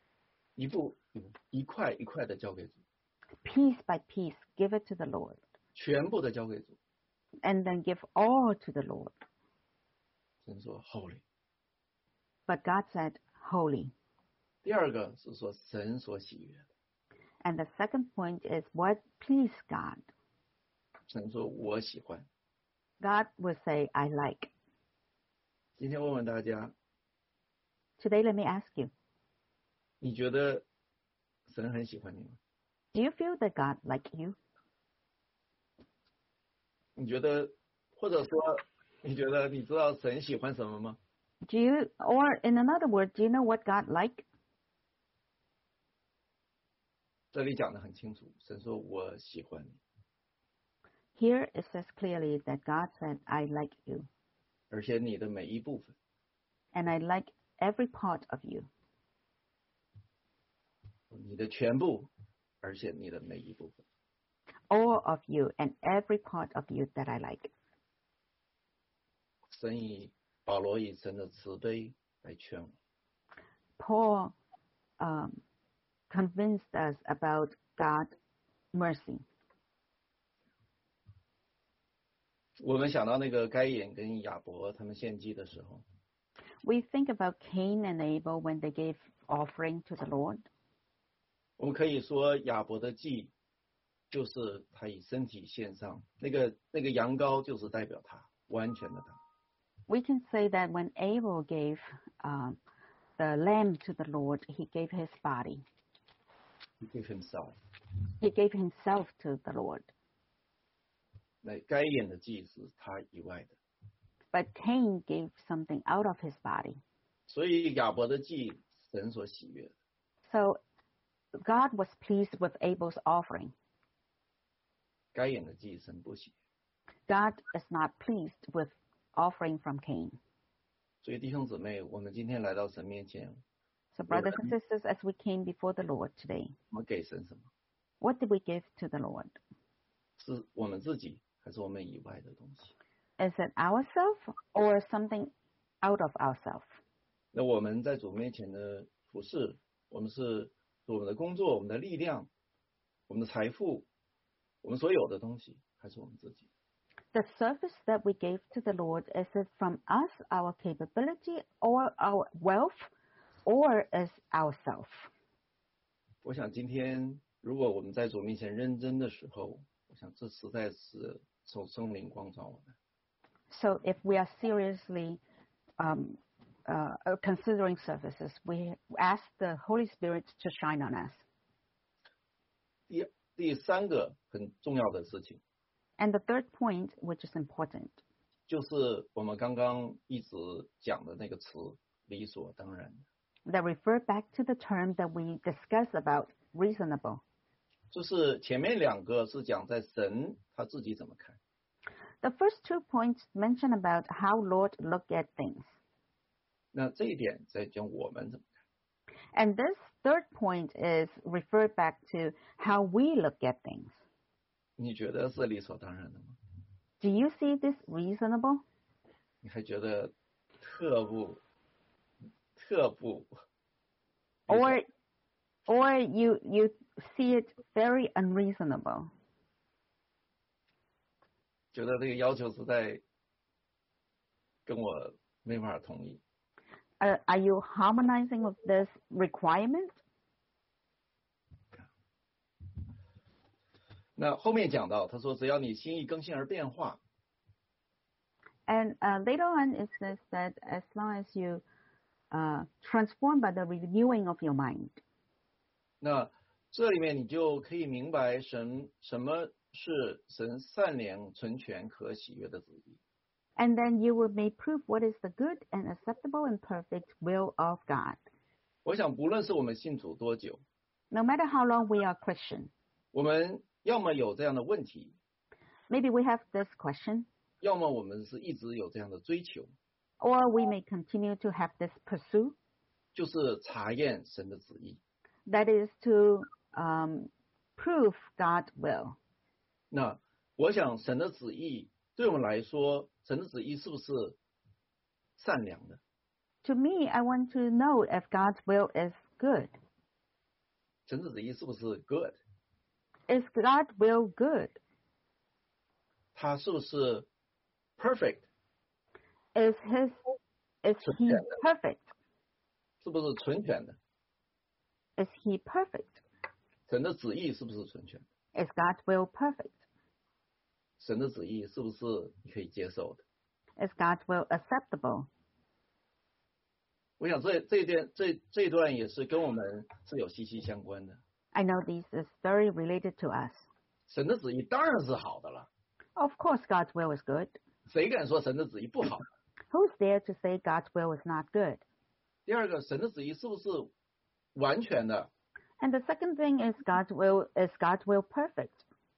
[SPEAKER 1] 一块一块的交给主，
[SPEAKER 2] Piece by piece, give it to the Lord,
[SPEAKER 1] 全部的交给主。
[SPEAKER 2] and then give all to the Lord.
[SPEAKER 1] 神说 holy。
[SPEAKER 2] But God said, holy.
[SPEAKER 1] 第二个是说神所喜悦的，
[SPEAKER 2] And the second point is what please God.
[SPEAKER 1] 神说我喜欢。
[SPEAKER 2] God will say, I like.
[SPEAKER 1] 今天问问大家，
[SPEAKER 2] Today, let me ask you,
[SPEAKER 1] 你觉得神很喜欢你吗？
[SPEAKER 2] do you feel that God like you?
[SPEAKER 1] 你觉得，或者说你觉得你知道神喜欢什么吗？
[SPEAKER 2] Do you, or in another word, do you know what God like?
[SPEAKER 1] 这里讲得很清楚，神说我喜欢你，
[SPEAKER 2] Here it says clearly that God said, I like you,
[SPEAKER 1] 而且你的每一部分，
[SPEAKER 2] and I like every part of you,
[SPEAKER 1] 你的全部，而且你的每一部分。
[SPEAKER 2] all of you, and every part of you that I like.
[SPEAKER 1] 保罗以神的慈悲来劝我。
[SPEAKER 2] Paul convinced us about God's mercy.
[SPEAKER 1] 我们想到那个该隐跟亚伯他们献祭的时候，
[SPEAKER 2] We think about Cain and Abel when they gave offering to the Lord.
[SPEAKER 1] 我们可以说亚伯的祭就是他以身体献上，那个羊羔就是代表他完全的他。
[SPEAKER 2] We can say that when Abel gave the lamb to the Lord, he gave his body.
[SPEAKER 1] He gave himself.
[SPEAKER 2] He gave himself to the Lord.
[SPEAKER 1] 那该隐的祭是他以外的，
[SPEAKER 2] But Cain gave something out of his body.
[SPEAKER 1] 所以亚伯的祭神所喜悦的，
[SPEAKER 2] So God was pleased with Abel's offering.
[SPEAKER 1] 该隐的祭神不喜悦。
[SPEAKER 2] God is not pleased with offering from Cain.
[SPEAKER 1] 所以弟兄姊妹，我们今天来到神面前，
[SPEAKER 2] So brothers and sisters, as we came before the Lord today,
[SPEAKER 1] 我们给神什么？
[SPEAKER 2] what did we give to the Lord?
[SPEAKER 1] 是我们自己，还是我们以外的东西？
[SPEAKER 2] Is it ourselves or something out of ourselves?
[SPEAKER 1] 那我们在主面前的服侍，我们是我们的工作、我们的力量、我们的财富、我们所有的东西，还是我们自己？
[SPEAKER 2] The service that we gave to the Lord, is it from us, our capability, or our wealth, or is ourself?
[SPEAKER 1] 我想今天如果我们在主面前认真的时候，我想这实在是受圣灵光照我们。
[SPEAKER 2] So if we are seriously considering services, we ask the Holy Spirit to shine on us.
[SPEAKER 1] 第三个很重要的事情，
[SPEAKER 2] And the third point, which is important,
[SPEAKER 1] 就是我们刚刚一直讲的那个词“理所当然”。
[SPEAKER 2] that refer back to the term that we discussed about reasonable.
[SPEAKER 1] 就是前面两个是讲在神他自己怎么看，
[SPEAKER 2] The first 2 points mention about how Lord look at things.
[SPEAKER 1] 那这一点在讲我们怎么看。
[SPEAKER 2] And this third point is referred back to how we look at things.
[SPEAKER 1] 你觉得是理所当然的吗？
[SPEAKER 2] Do you see this reasonable?
[SPEAKER 1] 你还觉得特不
[SPEAKER 2] Or you see it very unreasonable?
[SPEAKER 1] 觉得这个要求实在跟我没法同意。
[SPEAKER 2] Are you harmonizing with this requirement?
[SPEAKER 1] 那后面讲到，他说只要你心意更新而变化，
[SPEAKER 2] And later on it says that as long as you transform by the renewing of your mind,
[SPEAKER 1] 那这里面你就可以明白什么是神善良、纯全、可喜悦的旨意。
[SPEAKER 2] and then you will may prove what is the good and acceptable and perfect will of God.
[SPEAKER 1] 我想不论是我们信主多久，
[SPEAKER 2] No matter how long we are Christian,
[SPEAKER 1] 我们要么有这样的问题，
[SPEAKER 2] maybe we have this question,
[SPEAKER 1] 要么我们是一直有这样的追求，
[SPEAKER 2] or we may continue to have this pursuit,
[SPEAKER 1] 就是查验神的旨意。
[SPEAKER 2] that is to prove God's will.
[SPEAKER 1] 那我想神的旨意对我们来说，神的旨意是不是善良的？
[SPEAKER 2] To me, I want to know if God's will is good.
[SPEAKER 1] 神的旨意是不是 good？
[SPEAKER 2] Is God's will good?
[SPEAKER 1] 它是不是 perfect？
[SPEAKER 2] Is He perfect?
[SPEAKER 1] 是不是纯全的？
[SPEAKER 2] Is He perfect?
[SPEAKER 1] 神的旨意是不是纯全的？
[SPEAKER 2] Is God's will perfect?
[SPEAKER 1] 神的旨意是不是你可以接受的？
[SPEAKER 2] Is God's will acceptable?
[SPEAKER 1] 我想这一段也是跟我们是有息息相关的。
[SPEAKER 2] I know this is very related to us.
[SPEAKER 1] 神的旨意当然是好的了，
[SPEAKER 2] Of course, God's will is good.
[SPEAKER 1] 谁敢说神的旨意不好？
[SPEAKER 2] Who's there to say God's will is not good?
[SPEAKER 1] 第二个，神的旨意是不是完全的？
[SPEAKER 2] And the second thing is God's will perfect?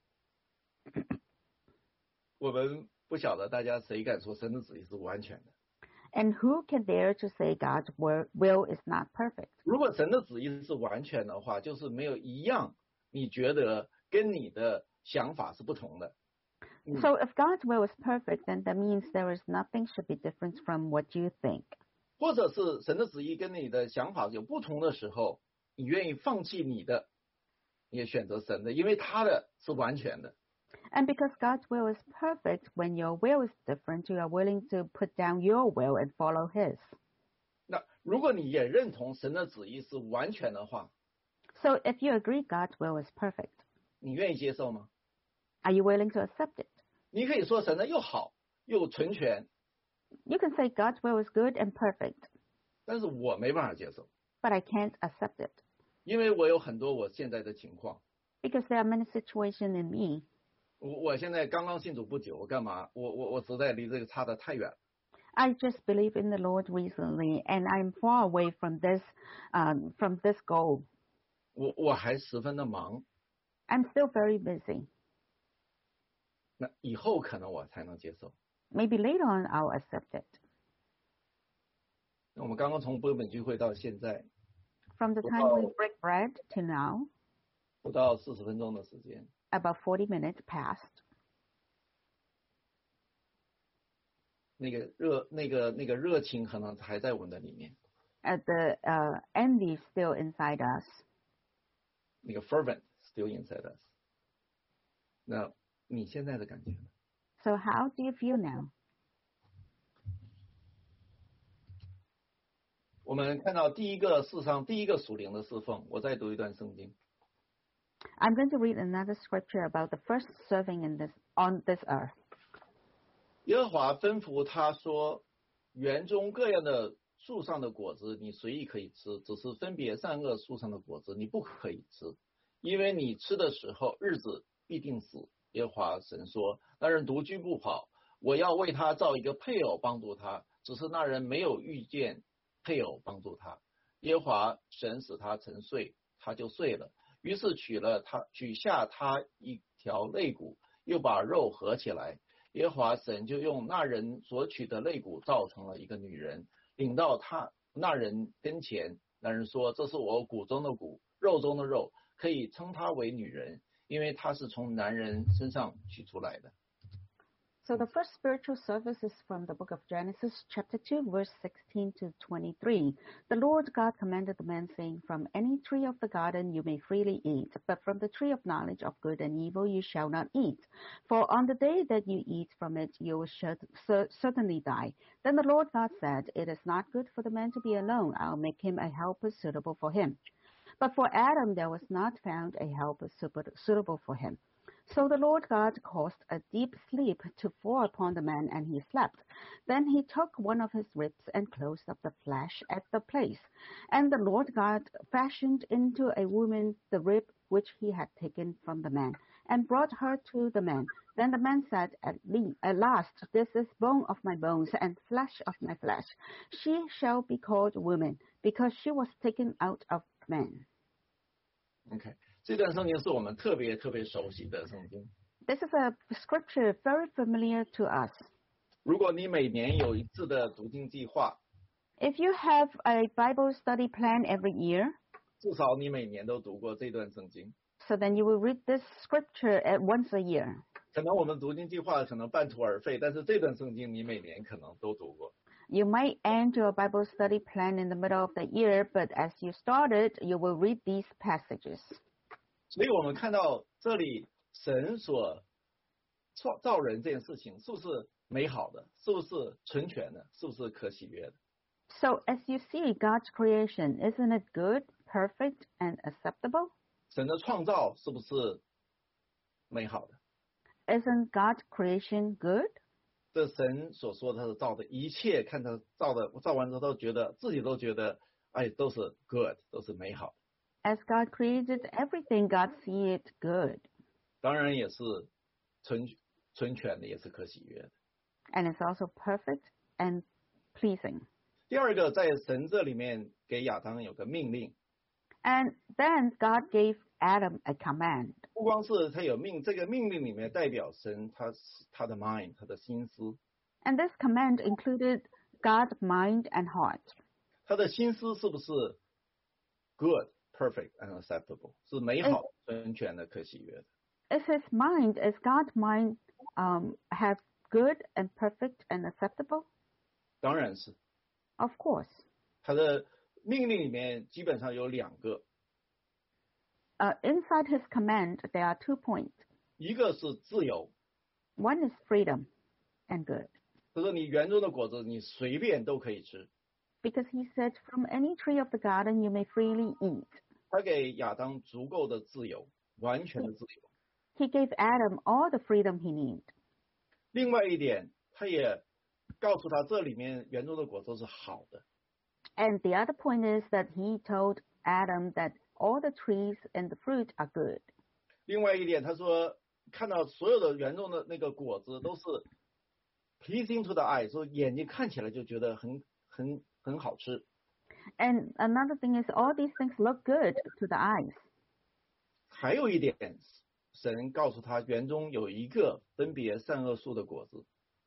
[SPEAKER 1] 我们不晓得大家谁敢说神的旨意是完全的。
[SPEAKER 2] And who can dare to say God's will is not perfect?
[SPEAKER 1] 如果神的旨意是完全的话，就是没有一样你觉得跟你的想法是不同的。
[SPEAKER 2] So if God's will is perfect, then that means there is nothing should be different from what you think.
[SPEAKER 1] 或者是神的旨意跟你的想法有不同的时候，你愿意放弃你的，你也选择神的，因为他的是完全的。
[SPEAKER 2] And because God's will is perfect, when your will is different, you are willing to put down your will and follow His.
[SPEAKER 1] 那如果你也认同神的旨意是完全的话，
[SPEAKER 2] So if you agree God's will is perfect,
[SPEAKER 1] 你愿意接受吗？
[SPEAKER 2] are you willing to accept it?
[SPEAKER 1] 你可以说神的又好又纯全，
[SPEAKER 2] You can say God's will is good and perfect,
[SPEAKER 1] 但是我没办法接受，
[SPEAKER 2] but I can't accept it
[SPEAKER 1] 因为我有很多我现在的情况。
[SPEAKER 2] because there are many situations in me.
[SPEAKER 1] 我现在刚刚信主不久，我干嘛？我实在离这个差得太远了。
[SPEAKER 2] I just believe in the Lord recently, and I'm far away from this goal.
[SPEAKER 1] 我还十分的忙，
[SPEAKER 2] I'm still very busy.
[SPEAKER 1] 那以后可能我才能接受。
[SPEAKER 2] Maybe later on I'll accept it.
[SPEAKER 1] 我们刚刚从波本聚会到现在
[SPEAKER 2] From the time we break bread till now,
[SPEAKER 1] 不到40分钟的时间，
[SPEAKER 2] about 40 minutes passed.
[SPEAKER 1] 那个热情可能还在我们的里面，
[SPEAKER 2] The envy is still inside us.
[SPEAKER 1] 那个 fervent still inside us。那你现在的感觉呢？
[SPEAKER 2] So how do you feel now?
[SPEAKER 1] 我们看到世上第一个属灵的侍奉，我再读一段圣经。
[SPEAKER 2] I'm going to read another scripture about the first serving on this earth.
[SPEAKER 1] 耶和华吩咐他说：“园中各样的树上的果子，你随意可以吃，只是分别善恶树上的果子，你不可以吃，因为你吃的时候，日子必定死。”耶和华神说：“那人独居不好，我要为他造一个配偶帮助他，只是那人没有遇见配偶帮助他。耶和华神使他沉睡，他就睡了。于是取下他一条肋骨，又把肉合起来。耶和华神就用那人所取的肋骨造成了一个女人，领到那人跟前。那人说：这是我骨中的骨，肉中的肉，可以称她为女人，因为她是从男人身上取出来的。
[SPEAKER 2] So the first spiritual service is from the book of Genesis, chapter 2, verse 16 to 23. The Lord God commanded the man, saying, From any tree of the garden you may freely eat, but from the tree of knowledge of good and evil you shall not eat. For on the day that you eat from it, you will certainly die. Then the Lord God said, It is not good for the man to be alone. I'll make him a helper suitable for him. But for Adam there was not found a helper suitable for him. So the Lord God caused a deep sleep to fall upon the man, and he slept. Then he took one of his ribs and closed up the flesh at the place. And the Lord God fashioned into a woman the rib which he had taken from the man, and brought her to the man. Then the man said, At last, this is bone of my bones and flesh of my flesh. She shall be called woman, because she was taken out of man.
[SPEAKER 1] OK， 这段圣经是我们特别熟悉的圣经。
[SPEAKER 2] This is a scripture very familiar to us.
[SPEAKER 1] 如果你每年有一次的读经计划，
[SPEAKER 2] If you have a Bible study plan every year,
[SPEAKER 1] 至少你每年都读过这段圣经。
[SPEAKER 2] so then you will read this scripture once a year.
[SPEAKER 1] 可能我们读经计划可能半途而废，但是这段圣经你每年可能都读过。
[SPEAKER 2] You might end your Bible study plan in the middle of the year, but as you started, you will read these passages.
[SPEAKER 1] 所以我们看到这里神所造人这件事情是不是美好的，是不是纯全的，是不是可喜悦的？
[SPEAKER 2] So as you see God's creation, isn't it good, perfect, and acceptable?
[SPEAKER 1] 神的创造是不是美好的？
[SPEAKER 2] Isn't God's creation good?
[SPEAKER 1] 这神所说他是造的一切，看他造完之后自己都觉得，哎，都是 good， 都是美好的。
[SPEAKER 2] As God created everything, God see it good.
[SPEAKER 1] 当然也是纯全的，也是可喜悦的。
[SPEAKER 2] And it's also perfect and pleasing.
[SPEAKER 1] 第二个，在神这里面给亚当有个命令，
[SPEAKER 2] And then God gave Adam a command.
[SPEAKER 1] 不光是他有这个命令里面代表神他的 mind， 他的心思。
[SPEAKER 2] And this command included God's mind and heart.
[SPEAKER 1] 他的心思是不是 good, perfect and acceptable？ 是美好、纯全的、可喜悦的。
[SPEAKER 2] Is his mind, is God's mind have good and perfect and acceptable?
[SPEAKER 1] 当然是。
[SPEAKER 2] Of course.
[SPEAKER 1] 他的命令里面基本上有两个，
[SPEAKER 2] Inside his command, there are 2 points.
[SPEAKER 1] 一个是自由，
[SPEAKER 2] One is freedom and good.
[SPEAKER 1] 他说你园中的果子你随便都可以吃。
[SPEAKER 2] Because he said, from any tree of the garden you may freely eat.
[SPEAKER 1] 他给亚当足够的自由，完全的自由。
[SPEAKER 2] He gave Adam all the freedom he needed.
[SPEAKER 1] 另外一点，他也告诉他这里面园中的果子是好的。
[SPEAKER 2] And the other point is that he told Adam that all the trees and the fruit are good.
[SPEAKER 1] 另外一点，他说看到所有的园中的那个果子都是 pleasing to the eye， 说眼睛看起来就觉得很好吃。
[SPEAKER 2] And another thing is all these things look good to the eyes.
[SPEAKER 1] 还有一点，神告诉他园中有一个分别善恶树的果子。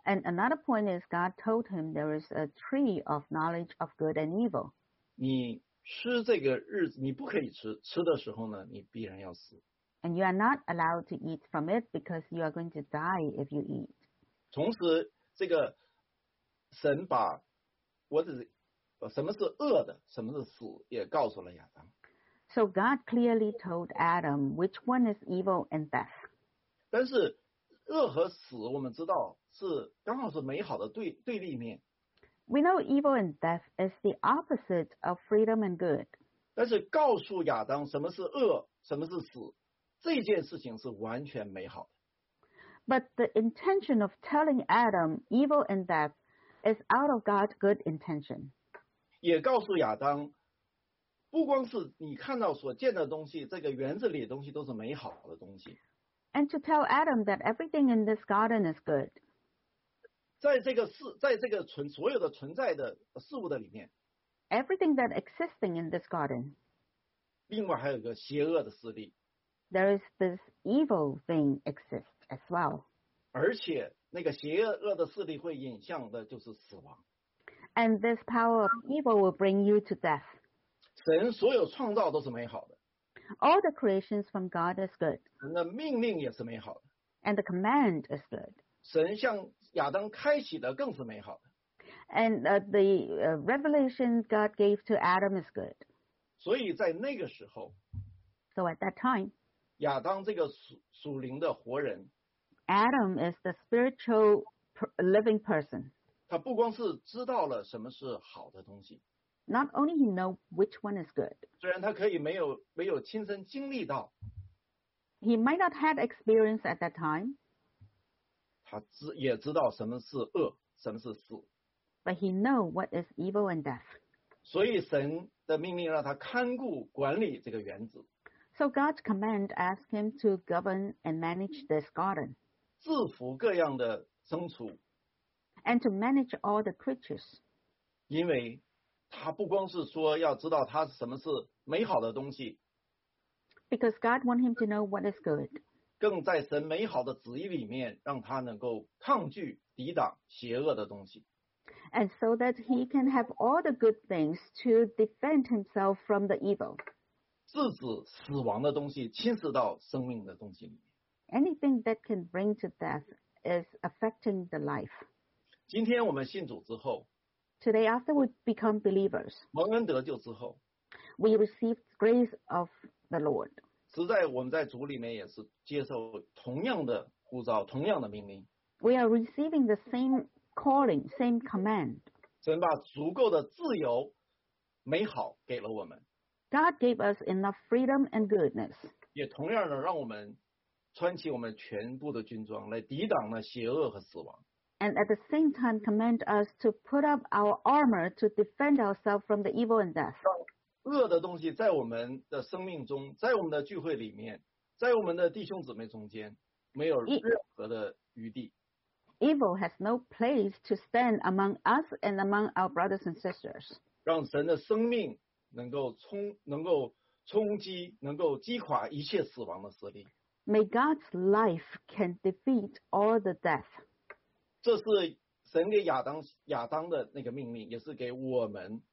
[SPEAKER 2] And another point is God told him there is a tree of knowledge of good and evil.
[SPEAKER 1] 你吃这个日子，你不可以吃，吃的时候呢，你必然要死。
[SPEAKER 2] And you are not allowed to eat from it because you are going to die if you eat.
[SPEAKER 1] 同时，这个神把什么是恶的，什么是死，也告诉了亚当。
[SPEAKER 2] So God clearly told Adam which one is evil and death.
[SPEAKER 1] 但是恶和死，我们知道是刚好是美好的对立面。
[SPEAKER 2] We know evil and death is the opposite of freedom and good.
[SPEAKER 1] 但是告诉亚当什么是恶，什么是死，这件事情是完全美好的。
[SPEAKER 2] But the intention of telling Adam evil and death is out of God's good intention.
[SPEAKER 1] 也告诉亚当，不光是你看到所见的东西，这个园子里的东西都是美好的东西。
[SPEAKER 2] And to tell Adam that everything in this garden is good.
[SPEAKER 1] 在这个所有的存在的事物的里面，
[SPEAKER 2] Everything that existing in this garden,
[SPEAKER 1] 另外还有一个邪恶的势力，
[SPEAKER 2] there is this evil thing exists as well.
[SPEAKER 1] 而且那个邪恶的势力会引向的就是死亡。
[SPEAKER 2] And this power of evil will bring you to death.
[SPEAKER 1] 神所有创造都是美好的，
[SPEAKER 2] All the creations from God is good,
[SPEAKER 1] 神的命令也是美好的，
[SPEAKER 2] and the command is good.
[SPEAKER 1] 神向亚当开启的更是美好的。
[SPEAKER 2] And the revelation God gave to Adam is good.
[SPEAKER 1] 所以在那个时候，
[SPEAKER 2] So at that time,
[SPEAKER 1] 亚当这个属灵的活人，
[SPEAKER 2] Adam is the spiritual living person.
[SPEAKER 1] 他不光是知道了什么是好的东西，
[SPEAKER 2] Not only he know which one is good,
[SPEAKER 1] 虽然他可以没有亲身经历到，
[SPEAKER 2] he might not have experience at that time,
[SPEAKER 1] 他也知道什么是恶，什么是死。
[SPEAKER 2] but he know what is evil and death.
[SPEAKER 1] 所以神的命令让他看顾管理这个园子，
[SPEAKER 2] So God's command asked him to govern and manage this garden,
[SPEAKER 1] 制服各样的牲畜，
[SPEAKER 2] and to manage all the creatures.
[SPEAKER 1] 因为他不光是说要知道他什么是美好的东西，
[SPEAKER 2] Because God want him to know what is good,
[SPEAKER 1] 更在神美好的旨意里面，让他能够抗拒、抵挡邪恶的东西。
[SPEAKER 2] and so that he can have all the good things to defend himself from the evil.
[SPEAKER 1] 制止死亡的东西侵蚀到生命的东西里面。
[SPEAKER 2] Anything that can bring to death is affecting the life.
[SPEAKER 1] 今天我们信主之后，
[SPEAKER 2] Today, after we become believers,
[SPEAKER 1] 蒙恩得救之后，
[SPEAKER 2] we receive grace of the Lord.
[SPEAKER 1] 实在我们在主里面也是接受同样的呼召，同样的命令。
[SPEAKER 2] We are receiving the same calling, same command.
[SPEAKER 1] 神把足够的自由、美好给了我们，
[SPEAKER 2] God gave us enough freedom and goodness,
[SPEAKER 1] 也同样的让我们穿起我们全部的军装来抵挡了邪恶和死亡。
[SPEAKER 2] and at the same time command us to put up our armor to defend ourselves from the evil and death.
[SPEAKER 1] 恶的东西在我们的生命中，在我们的聚会里面，在我们的弟兄姊妹中间，没有任何的余地。
[SPEAKER 2] Evil has no place to stand among us and among our brothers and sisters.
[SPEAKER 1] 让神的生命能够冲击，能够击垮一切死亡的势力。
[SPEAKER 2] May God's life can defeat all the death.
[SPEAKER 1] 这是神给亚当的那个命令，也是给我们。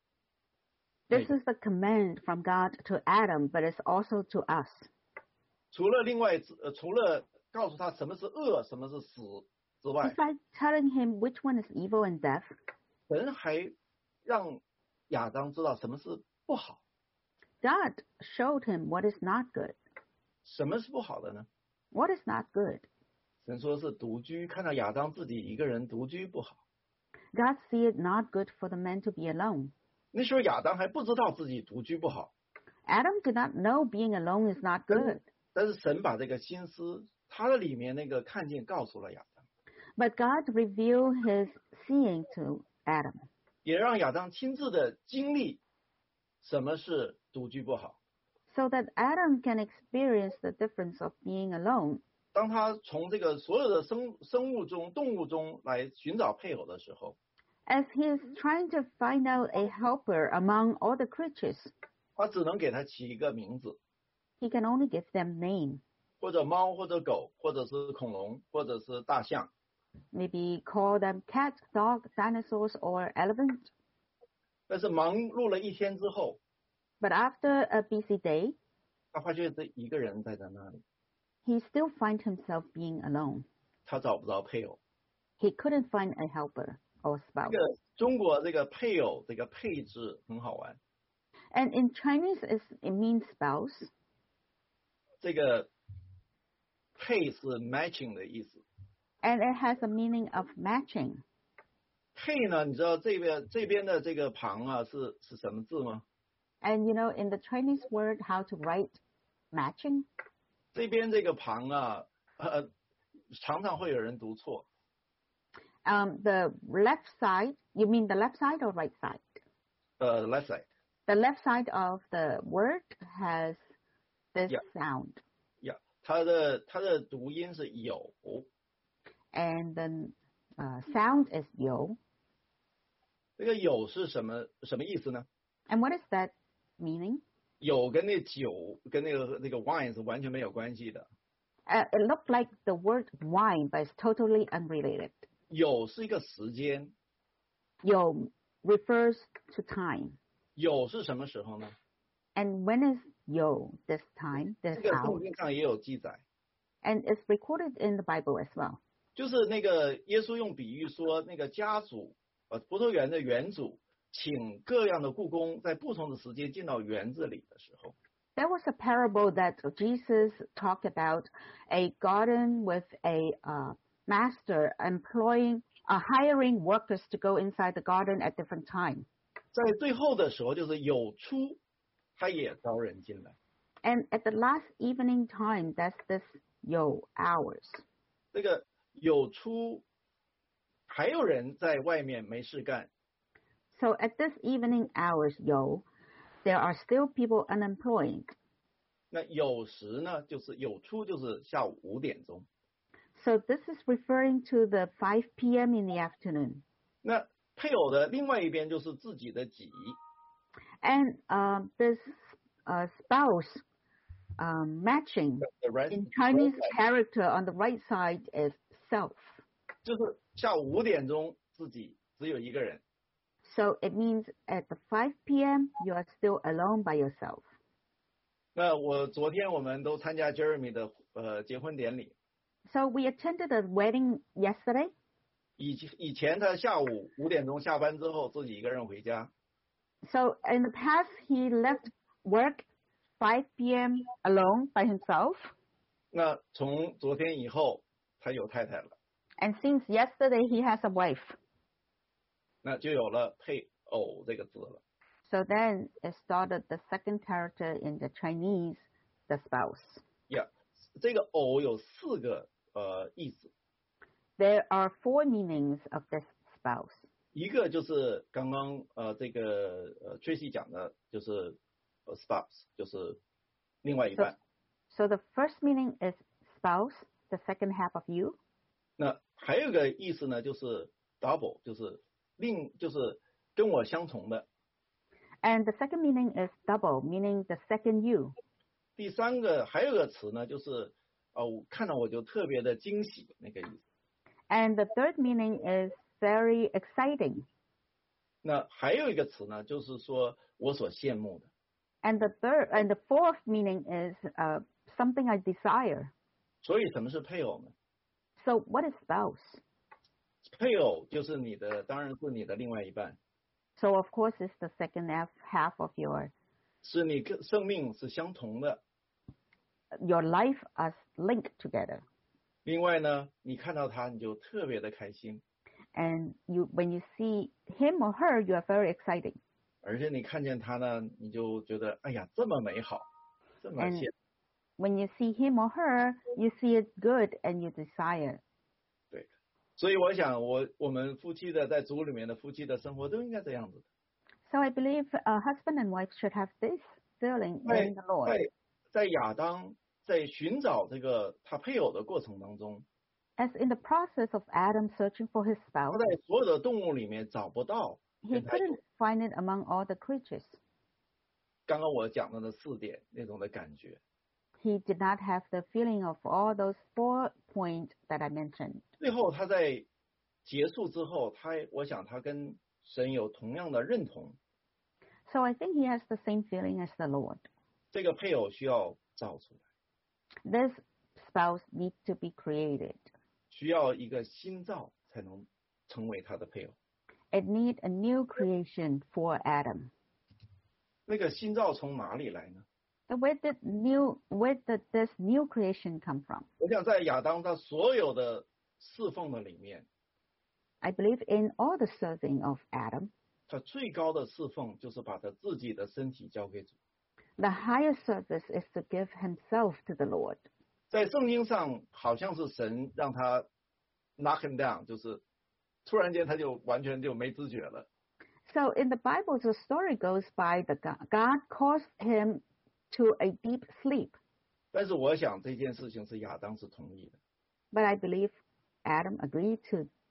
[SPEAKER 2] This is the command from God to Adam, but it's also to us.
[SPEAKER 1] 除了告诉他什么是恶，什么是死之外，
[SPEAKER 2] Besides telling him which one is evil and death,
[SPEAKER 1] 神还让亚当知道什么是不好。
[SPEAKER 2] God showed him what is not good.
[SPEAKER 1] 什么是不好的呢？
[SPEAKER 2] What is not good?
[SPEAKER 1] 神说是独居，看到亚当自己一个人独居不好。
[SPEAKER 2] God see it not good for the man to be alone.
[SPEAKER 1] 那时候亚当还不知道自己独居不好，
[SPEAKER 2] Adam did not know being alone is not good.
[SPEAKER 1] 但是神把这个心思，他的里面那个看见告诉了亚当，
[SPEAKER 2] But God revealed his seeing to Adam,
[SPEAKER 1] 也让亚当亲自的经历什么是独居不好。
[SPEAKER 2] so that Adam can experience the difference of being alone.
[SPEAKER 1] 当他从这个所有的生物中、动物中来寻找配偶的时候，
[SPEAKER 2] As he is trying to find out a helper among all the creatures,
[SPEAKER 1] 他只能给他起一个名字，
[SPEAKER 2] he can only give them name,
[SPEAKER 1] 或者猫，或者狗，或者是恐龙，或者是大象。
[SPEAKER 2] Maybe call them cat, dog, dinosaurs, or elephant.
[SPEAKER 1] 但是忙碌了一天之后，
[SPEAKER 2] But after a busy day,
[SPEAKER 1] 他发现这一个人在那里，
[SPEAKER 2] he still finds himself being alone.
[SPEAKER 1] 他找不着配偶。
[SPEAKER 2] He couldn't find a helper or
[SPEAKER 1] 这
[SPEAKER 2] spouse.
[SPEAKER 1] 个中国这个配偶这个配置很好玩，
[SPEAKER 2] And in Chinese, it means spouse.
[SPEAKER 1] 这个配是 matching 的意思。
[SPEAKER 2] And it has a meaning of matching.
[SPEAKER 1] 配呢，你知道这边的这个旁啊是什么字吗？
[SPEAKER 2] And you know, in the Chinese word, how to write matching?
[SPEAKER 1] 这边这个旁啊，常常会有人读错。
[SPEAKER 2] The left side, you mean the left side or right side?
[SPEAKER 1] left side，
[SPEAKER 2] The left side of the word has this
[SPEAKER 1] Yeah.
[SPEAKER 2] sound.
[SPEAKER 1] 呀，它的读音是有。
[SPEAKER 2] And the sound is yo.
[SPEAKER 1] 这个有是什么意思呢？
[SPEAKER 2] And what is that meaning?
[SPEAKER 1] 有跟那酒跟那个 wine 是完全没有关系的。
[SPEAKER 2] It looked like the word wine, but it's totally unrelated.
[SPEAKER 1] 有是一个时间，
[SPEAKER 2] Yo refers to time.
[SPEAKER 1] 有是什么时候呢？
[SPEAKER 2] And when is yo this time,
[SPEAKER 1] 这
[SPEAKER 2] this
[SPEAKER 1] 个圣
[SPEAKER 2] hour?
[SPEAKER 1] 经上也有记载，
[SPEAKER 2] And it's recorded in the Bible as well.
[SPEAKER 1] 就是那个耶稣用比喻说，那个家主葡萄园的园主请各样的雇工在不同的时间进到园子里的时候，
[SPEAKER 2] There was a parable that Jesus talked about a garden with a master hiring workers to go inside the garden at different time.
[SPEAKER 1] 在最后的时候就是有出，他也招人进来。
[SPEAKER 2] And at the last evening time, that's this yo hours.
[SPEAKER 1] 这个有出，还有人在外面没事干，
[SPEAKER 2] So at this evening hours, yo, there are still people unemployed.
[SPEAKER 1] 那有时呢就是有出就是下午5点钟。
[SPEAKER 2] So this is referring to the 5 p.m. in the afternoon.
[SPEAKER 1] 那配偶的另外一边就是自己的己，
[SPEAKER 2] And this spouse matching
[SPEAKER 1] the rest
[SPEAKER 2] in Chinese character on the right side is self.
[SPEAKER 1] 就是下午5点钟自己只有一个人。
[SPEAKER 2] So it means at the 5 p.m. you are still alone by yourself.
[SPEAKER 1] 那昨天我们都参加 Jeremy 的结婚典礼，
[SPEAKER 2] So we attended a wedding yesterday.
[SPEAKER 1] 以前他下午5点钟下班之后自己一个人回家，
[SPEAKER 2] So in the past he left work 5 p.m. alone by himself.
[SPEAKER 1] 那从昨天以后他有太太了，
[SPEAKER 2] And since yesterday he has a wife.
[SPEAKER 1] 那就有了配偶这个字了。
[SPEAKER 2] So then it started the second character in the Chinese, the spouse.
[SPEAKER 1] 这个偶有4个意思，
[SPEAKER 2] There are 4 meanings of this spouse.
[SPEAKER 1] 一个就是刚刚这个Tracy 讲的，就是spouse， 就是另外一半。
[SPEAKER 2] So the first meaning is spouse, the second half of you.
[SPEAKER 1] 那还有一个意思呢，就是 double， 就是跟我相同的。
[SPEAKER 2] And the second meaning is double, meaning the second you.
[SPEAKER 1] 第三个还有个词呢，就是我看到我就特别的惊喜那个意思。
[SPEAKER 2] And the third meaning is very exciting.
[SPEAKER 1] 那还有一个词呢，就是说我所羡慕的。
[SPEAKER 2] And the fourth meaning is something I desire.
[SPEAKER 1] 所以什么是配偶呢？
[SPEAKER 2] So what is spouse?
[SPEAKER 1] 配偶就是你的，当然是你的另外一半，
[SPEAKER 2] So of course it's the second half of your
[SPEAKER 1] 是你跟生命是相同的。
[SPEAKER 2] life as linked together.
[SPEAKER 1] 另外呢，你看到他你就特别的开心，
[SPEAKER 2] And when you see him or her, you are very excited.
[SPEAKER 1] 而且你看见他呢，你就觉得哎呀这么美好，这么
[SPEAKER 2] And
[SPEAKER 1] 羡。
[SPEAKER 2] when you see him or her, you see it good and you desire.
[SPEAKER 1] 所以我想我们夫妻的在主里面的夫妻的生活都应该这样子的。
[SPEAKER 2] So I believe a husband and wife should have this feeling in the Lord.
[SPEAKER 1] 在亚当在寻找这个他配偶的过程当中，
[SPEAKER 2] As in the process of Adam searching for his
[SPEAKER 1] 他
[SPEAKER 2] spouse,
[SPEAKER 1] 在所有的动物里面找不到
[SPEAKER 2] he
[SPEAKER 1] 跟他有
[SPEAKER 2] couldn't find it among all the creatures.
[SPEAKER 1] 刚刚我讲的那4点那种的感觉。
[SPEAKER 2] he did not have the feeling of all those 4 points that I mentioned.
[SPEAKER 1] 最后他在结束之后，我想他跟神有同样的认同，
[SPEAKER 2] So I think he has the same feeling as the Lord.
[SPEAKER 1] 这个配偶需要造出来，
[SPEAKER 2] This spouse needs to be created.
[SPEAKER 1] 需要一个新造才能成为他的配偶。
[SPEAKER 2] It needs a new creation for Adam.
[SPEAKER 1] 那个新造从哪里来呢？
[SPEAKER 2] So where did this new creation come from?
[SPEAKER 1] 我想在亚当他所有的侍奉的里面，
[SPEAKER 2] I believe in all the serving of Adam.
[SPEAKER 1] 他最高的侍奉就是把他自己的身体交给主。
[SPEAKER 2] The highest service is to give himself to the Lord.
[SPEAKER 1] 在圣经上好像是神让他 knock him down， 就是突然间他就完全就没知觉了。
[SPEAKER 2] So in the Bible, the story goes by God caused him to a deep sleep.
[SPEAKER 1] 但是我想这件事情是亚当是同意的，
[SPEAKER 2] But I believe Adam agreed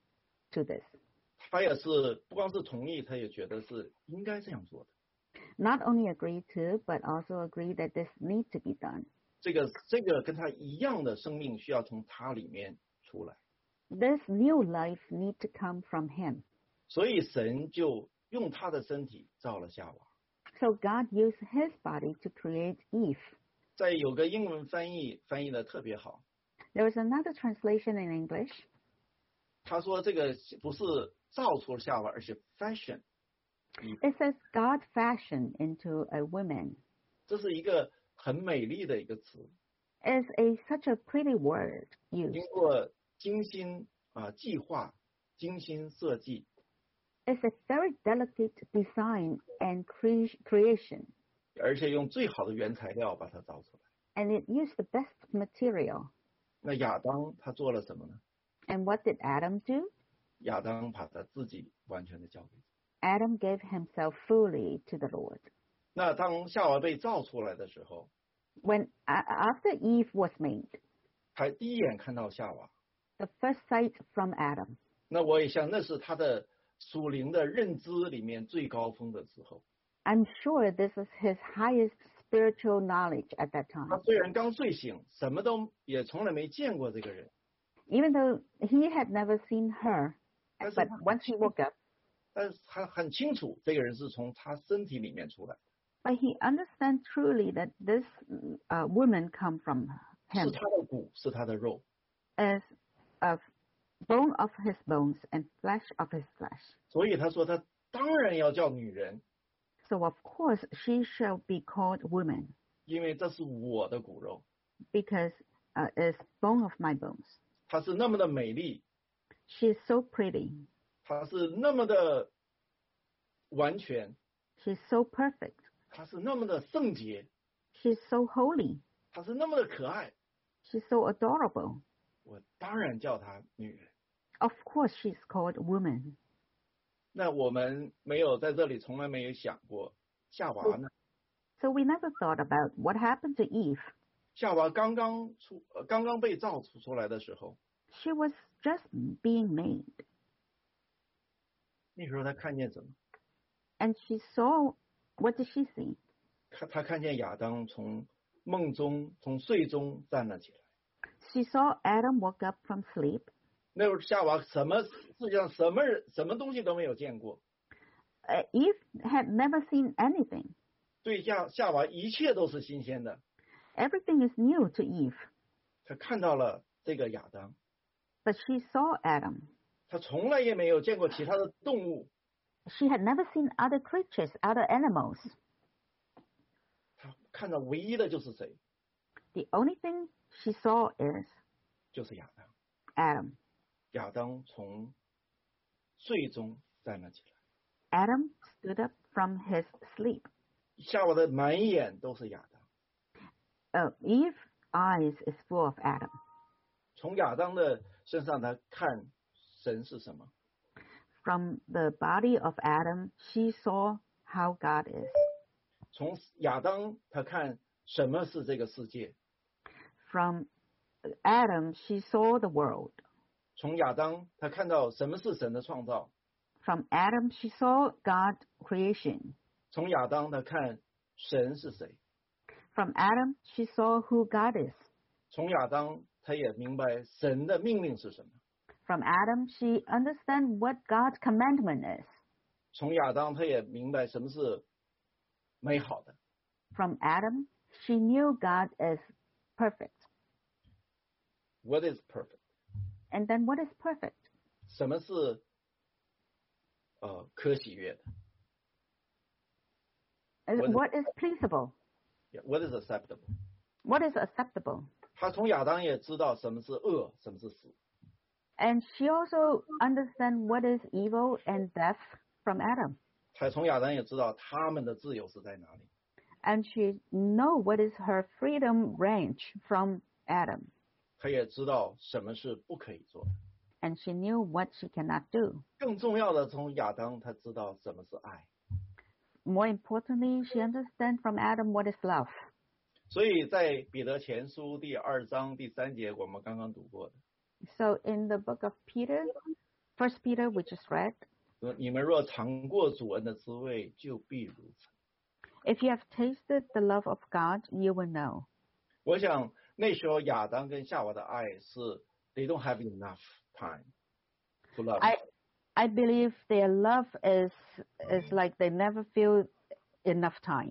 [SPEAKER 2] to this.
[SPEAKER 1] 他也是不光是同意，他也觉得是应该这样做的。
[SPEAKER 2] Not only agreed to, but also agreed that this needs to be done.
[SPEAKER 1] 这个跟他一样的生命需要从他里面出来，
[SPEAKER 2] This new life needs to come from him.
[SPEAKER 1] 所以神就用他的身体造了夏娃。
[SPEAKER 2] So God used his body to create Eve.
[SPEAKER 1] 在有个英文翻译的特别好，
[SPEAKER 2] There is another translation in English.
[SPEAKER 1] 他说这个不是造出了夏娃，而是 fashion。
[SPEAKER 2] It says God fashioned into a woman.
[SPEAKER 1] 这是一个很美丽的一个词，
[SPEAKER 2] It's such a pretty word
[SPEAKER 1] 经
[SPEAKER 2] used.
[SPEAKER 1] 过精心计划、精心设计，
[SPEAKER 2] It's a very delicate design and creation,
[SPEAKER 1] 而且用最好的原材料把它造出来。
[SPEAKER 2] and it used the best material.
[SPEAKER 1] 那亚当他做了什么呢？
[SPEAKER 2] And what did Adam do?
[SPEAKER 1] 亚当把他自己完全的交给主。
[SPEAKER 2] Adam gave himself fully to the Lord.
[SPEAKER 1] 那当夏娃被造出来的时候，
[SPEAKER 2] When after Eve was made,
[SPEAKER 1] 他第一眼看到夏娃，
[SPEAKER 2] the first sight from Adam,
[SPEAKER 1] 那我也想那是他的属灵的认知里面最高峰的时候。
[SPEAKER 2] I'm sure this is his highest spiritual knowledge at that
[SPEAKER 1] 他
[SPEAKER 2] time.
[SPEAKER 1] 虽然刚睡醒，什么都也从来没见过这个人，
[SPEAKER 2] Even though he had never seen her,
[SPEAKER 1] 但是
[SPEAKER 2] but once he woke up,
[SPEAKER 1] 但是他很清楚这个人是从他身体里面出来，
[SPEAKER 2] but he understands truly that this woman come from
[SPEAKER 1] 是
[SPEAKER 2] him
[SPEAKER 1] 他的骨，是他的肉。
[SPEAKER 2] as a bone of his bones and flesh of his flesh.
[SPEAKER 1] 所以他说他当然要叫女人，
[SPEAKER 2] So of course she shall be called woman,
[SPEAKER 1] 因为这是我的骨肉，
[SPEAKER 2] because is bone of my bones.
[SPEAKER 1] 她是那么的美丽，
[SPEAKER 2] She is so pretty.
[SPEAKER 1] 她是那么的完全，
[SPEAKER 2] She is so perfect.
[SPEAKER 1] 她是那么的圣洁，
[SPEAKER 2] She is so holy.
[SPEAKER 1] 她是那么的可爱，
[SPEAKER 2] She is so adorable.
[SPEAKER 1] 我当然叫她女人。
[SPEAKER 2] Of course she is called woman.
[SPEAKER 1] 那我们没有在这里从来没有想过夏娃呢？
[SPEAKER 2] So we never thought about what happened to Eve.
[SPEAKER 1] 夏娃刚刚被造出来的时候，
[SPEAKER 2] She was just being made.
[SPEAKER 1] 那时候她看见什么？
[SPEAKER 2] And she saw, what did she see?
[SPEAKER 1] 她看见亚当从梦中、从睡中站了起来。
[SPEAKER 2] She saw Adam woke up from sleep.
[SPEAKER 1] 那时候夏娃世界上什么东西都没有见过，
[SPEAKER 2] Eve had never seen anything.
[SPEAKER 1] 对夏娃一切都是新鲜的。
[SPEAKER 2] Everything is new to Eve.
[SPEAKER 1] 她看到了这个亚当，
[SPEAKER 2] But she saw Adam.
[SPEAKER 1] 她从来也没有见过其他的动物，
[SPEAKER 2] She had never seen other creatures, other animals.
[SPEAKER 1] 她看到唯一的就是谁？
[SPEAKER 2] The only thing she saw is
[SPEAKER 1] 就是亚当。
[SPEAKER 2] Adam.
[SPEAKER 1] 亚当从睡中站了起来，
[SPEAKER 2] Adam stood up from his sleep.
[SPEAKER 1] 夏娃的满眼都是亚当。
[SPEAKER 2] Eve's eyes is full of Adam.
[SPEAKER 1] 从亚当的身上，他看神是什么？
[SPEAKER 2] From the body of Adam, she saw how God is.
[SPEAKER 1] 从亚当，他看什么是这个世界？
[SPEAKER 2] From Adam, she saw the world.
[SPEAKER 1] 从亚当，他看到什么是神的创造？
[SPEAKER 2] From Adam, she saw God's creation.
[SPEAKER 1] 从亚当，他看神是谁？
[SPEAKER 2] From Adam, she saw who God is.
[SPEAKER 1] 从亚当，他也明白神的命令是什么。
[SPEAKER 2] From Adam, she understands what God's commandment is.
[SPEAKER 1] 从亚当，他也明白什么是美好的。
[SPEAKER 2] From Adam, she knew God is perfect.
[SPEAKER 1] What is perfect？
[SPEAKER 2] And then what is perfect?
[SPEAKER 1] 什么是可喜悦的
[SPEAKER 2] What is pleasable?
[SPEAKER 1] ？What is acceptable？
[SPEAKER 2] What is acceptable?
[SPEAKER 1] 他从亚当也知道什么是恶，什么是死。
[SPEAKER 2] And she also understands what is evil and death from Adam.
[SPEAKER 1] 他从亚当也知道他们的自由是在哪里。
[SPEAKER 2] And she knows what is her freedom range from Adam.
[SPEAKER 1] 他也知道什么是不可以做的。
[SPEAKER 2] And she knew what she cannot do.
[SPEAKER 1] 更重要的，从亚当他知道什么是爱。
[SPEAKER 2] More importantly, she understands from Adam what is love.
[SPEAKER 1] 所以在彼得前书第2章第3节，我们刚刚读过的，
[SPEAKER 2] So in the book of Peter, 1 Peter, we just read,
[SPEAKER 1] 说你们若尝过主恩的滋味，就必如此。
[SPEAKER 2] if you have tasted the love of God, you will know.
[SPEAKER 1] 我想那时候亚当跟夏娃的爱是 they don't have enough time to love.
[SPEAKER 2] I believe their love is like they never feel enough time.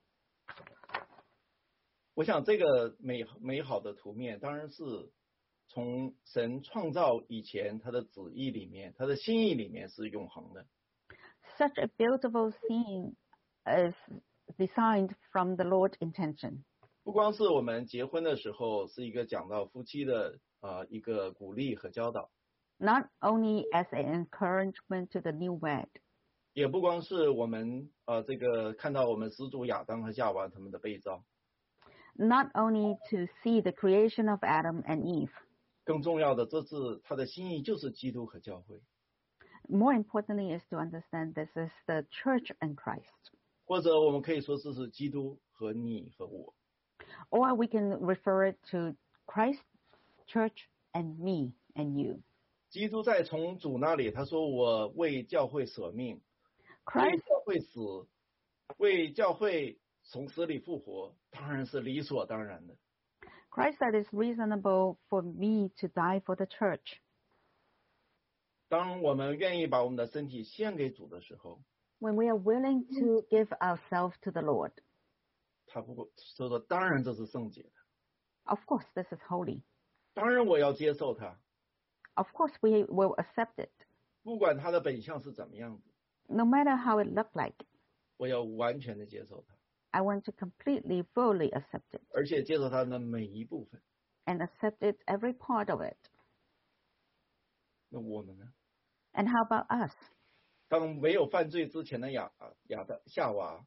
[SPEAKER 1] 我想这个美好的图面，当然是从神创造以前他的旨意里面，他的心意里面是永恒的。
[SPEAKER 2] Such a beautiful scene is designed from the Lord's intention.
[SPEAKER 1] 不光是我们结婚的时候是一个讲到夫妻的一个鼓励和教导，
[SPEAKER 2] Not only as an encouragement to the newlywed,
[SPEAKER 1] 也不光是我们这个看到我们始祖亚当和夏娃他们的被造，
[SPEAKER 2] not only to see the creation of Adam and Eve.
[SPEAKER 1] 更重要的，这是他的心意，就是基督和教会，
[SPEAKER 2] More importantly is to understand this is the church and Christ.
[SPEAKER 1] 或者我们可以说这是基督和你和我。
[SPEAKER 2] Or we can refer it to Christ, church, and me and you.
[SPEAKER 1] 基督在从主那里，他说我为教会舍命，为
[SPEAKER 2] Christ,
[SPEAKER 1] 教会死，为教会从死里复活，当然是理所当然的。
[SPEAKER 2] Christ that is reasonable for me to die for the church.
[SPEAKER 1] 当我们愿意把我们的身体献给主的时候，
[SPEAKER 2] When we are willing to give ourselves to the Lord.
[SPEAKER 1] 他不过说当然这是圣洁的，
[SPEAKER 2] Of course, this is holy.
[SPEAKER 1] 当然我要接受它，
[SPEAKER 2] Of course, we will accept it.
[SPEAKER 1] 不管它的本相是怎么样子，
[SPEAKER 2] No matter how it looked like,
[SPEAKER 1] 我要完全的接受它，
[SPEAKER 2] I want to completely, fully accept it
[SPEAKER 1] 而且接受它的每一部分。
[SPEAKER 2] and accept it, every part of it.
[SPEAKER 1] 那我们呢？
[SPEAKER 2] And how about us?
[SPEAKER 1] 当没有犯罪之前的夏娃，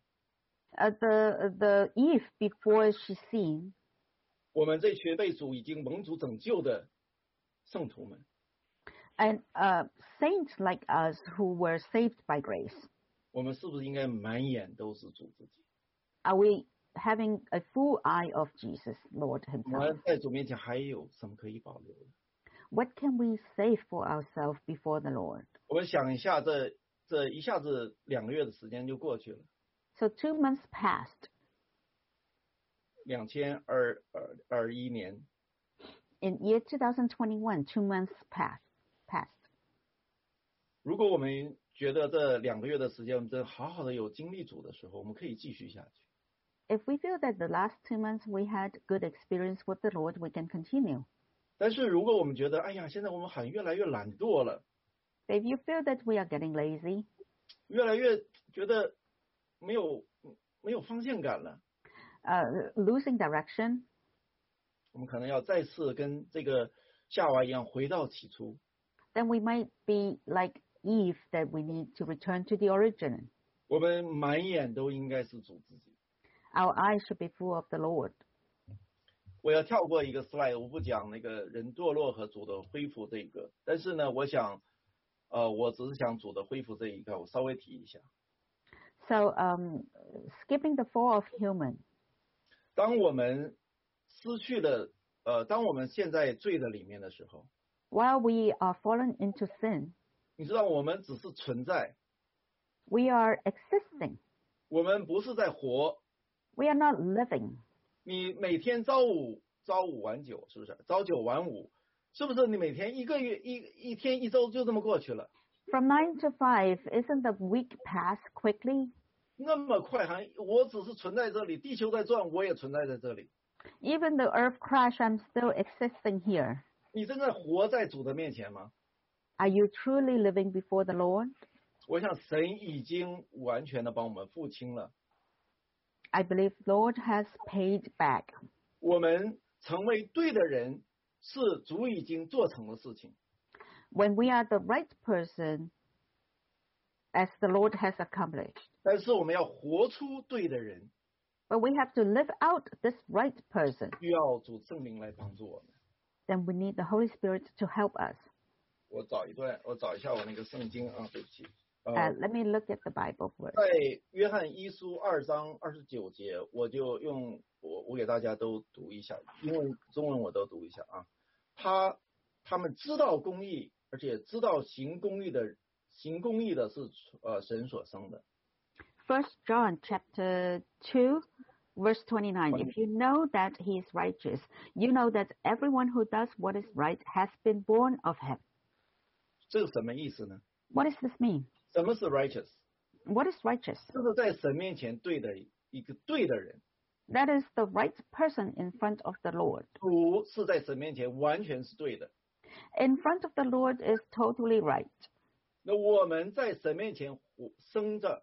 [SPEAKER 2] The Eve before she sinned,
[SPEAKER 1] 我们这群被主已经蒙主拯救的圣徒们，
[SPEAKER 2] and saints like us who were saved by grace,
[SPEAKER 1] 我们是不是应该满眼都是主自己？
[SPEAKER 2] are we having a full eye of Jesus, Lord
[SPEAKER 1] 我
[SPEAKER 2] himself?
[SPEAKER 1] 们在主面前还有什么可以保留的？
[SPEAKER 2] What can we save for ourselves before the Lord?
[SPEAKER 1] 我们想一下，这一下子2个月的时间就过去了，
[SPEAKER 2] So 2 months passed.
[SPEAKER 1] 2021年，
[SPEAKER 2] In year 2021, 2 months passed.
[SPEAKER 1] 如果我们觉得这2个月的时间我们真好好的有经历主的时候，我们可以继续下去。
[SPEAKER 2] If we feel that the last 2 months we had good experience with the Lord, we can continue.
[SPEAKER 1] 但是如果我们觉得，哎呀，现在我们好像越来越懒惰了，
[SPEAKER 2] If you feel that we are getting lazy,
[SPEAKER 1] 越来越觉得没有方向感了，
[SPEAKER 2] losing direction,
[SPEAKER 1] 我们可能要再次跟这个夏娃一样回到起初。
[SPEAKER 2] then we might be like Eve that we need to return to the origin.
[SPEAKER 1] 我们满眼都应该是主自己。
[SPEAKER 2] Our eyes should be full of the Lord.
[SPEAKER 1] 我要跳过一个 slide， 我不讲那个人堕落和主的恢复这个，但是呢，我想，我只是想主的恢复这一个，我稍微提一下。
[SPEAKER 2] So, skipping the fall of human,
[SPEAKER 1] 当我们失去了，当我们陷在罪的里面的时候，
[SPEAKER 2] while we are fallen into sin,
[SPEAKER 1] 你知道我们只是存在，
[SPEAKER 2] we are existing.
[SPEAKER 1] 我们不是在活，
[SPEAKER 2] We are not living.
[SPEAKER 1] 你每天朝五晚九，是不是？朝九晚五，是不是？你每天一个月一天一周就这么过去了？
[SPEAKER 2] From 9 to 5, isn't the week pass quickly?
[SPEAKER 1] 那么快我只是存在这里，地球在转，我也存在这里。
[SPEAKER 2] Even the earth crash, I'm still existing here.
[SPEAKER 1] 你真的活在主的面前吗？
[SPEAKER 2] Are you truly living before the Lord?
[SPEAKER 1] 我想神已经完全的帮我们付清了。
[SPEAKER 2] I believe Lord has paid back.
[SPEAKER 1] 我们成为对的人，是主已经做成的事情。
[SPEAKER 2] When we are the right person, as the Lord has accomplished.
[SPEAKER 1] 但是我们要活出对的人，
[SPEAKER 2] But we have to live out this right person.
[SPEAKER 1] 需要主圣灵来帮助我们。
[SPEAKER 2] Then we need the Holy Spirit to help us.
[SPEAKER 1] 我找一下我那个圣经啊，对不起。
[SPEAKER 2] Let me look at the Bible verse.
[SPEAKER 1] 在约翰一书2章29节，我就用我给大家都读一下，英文、中文我都读一下啊。他们知道公义，而且知道行公义的是神所生的。
[SPEAKER 2] 1 John chapter 2, verse 29. If you know that he is righteous, you know that everyone who does what is right has been born of him.
[SPEAKER 1] 这是什么意思呢？
[SPEAKER 2] What does this mean?
[SPEAKER 1] 什么是 righteous？
[SPEAKER 2] What is righteous?
[SPEAKER 1] 就是在神面前对的一个对的人。
[SPEAKER 2] That is the right person in front of the Lord.
[SPEAKER 1] 主是在神面前完全是对的。
[SPEAKER 2] In front of the Lord is totally right.
[SPEAKER 1] 那我们在神面前生着。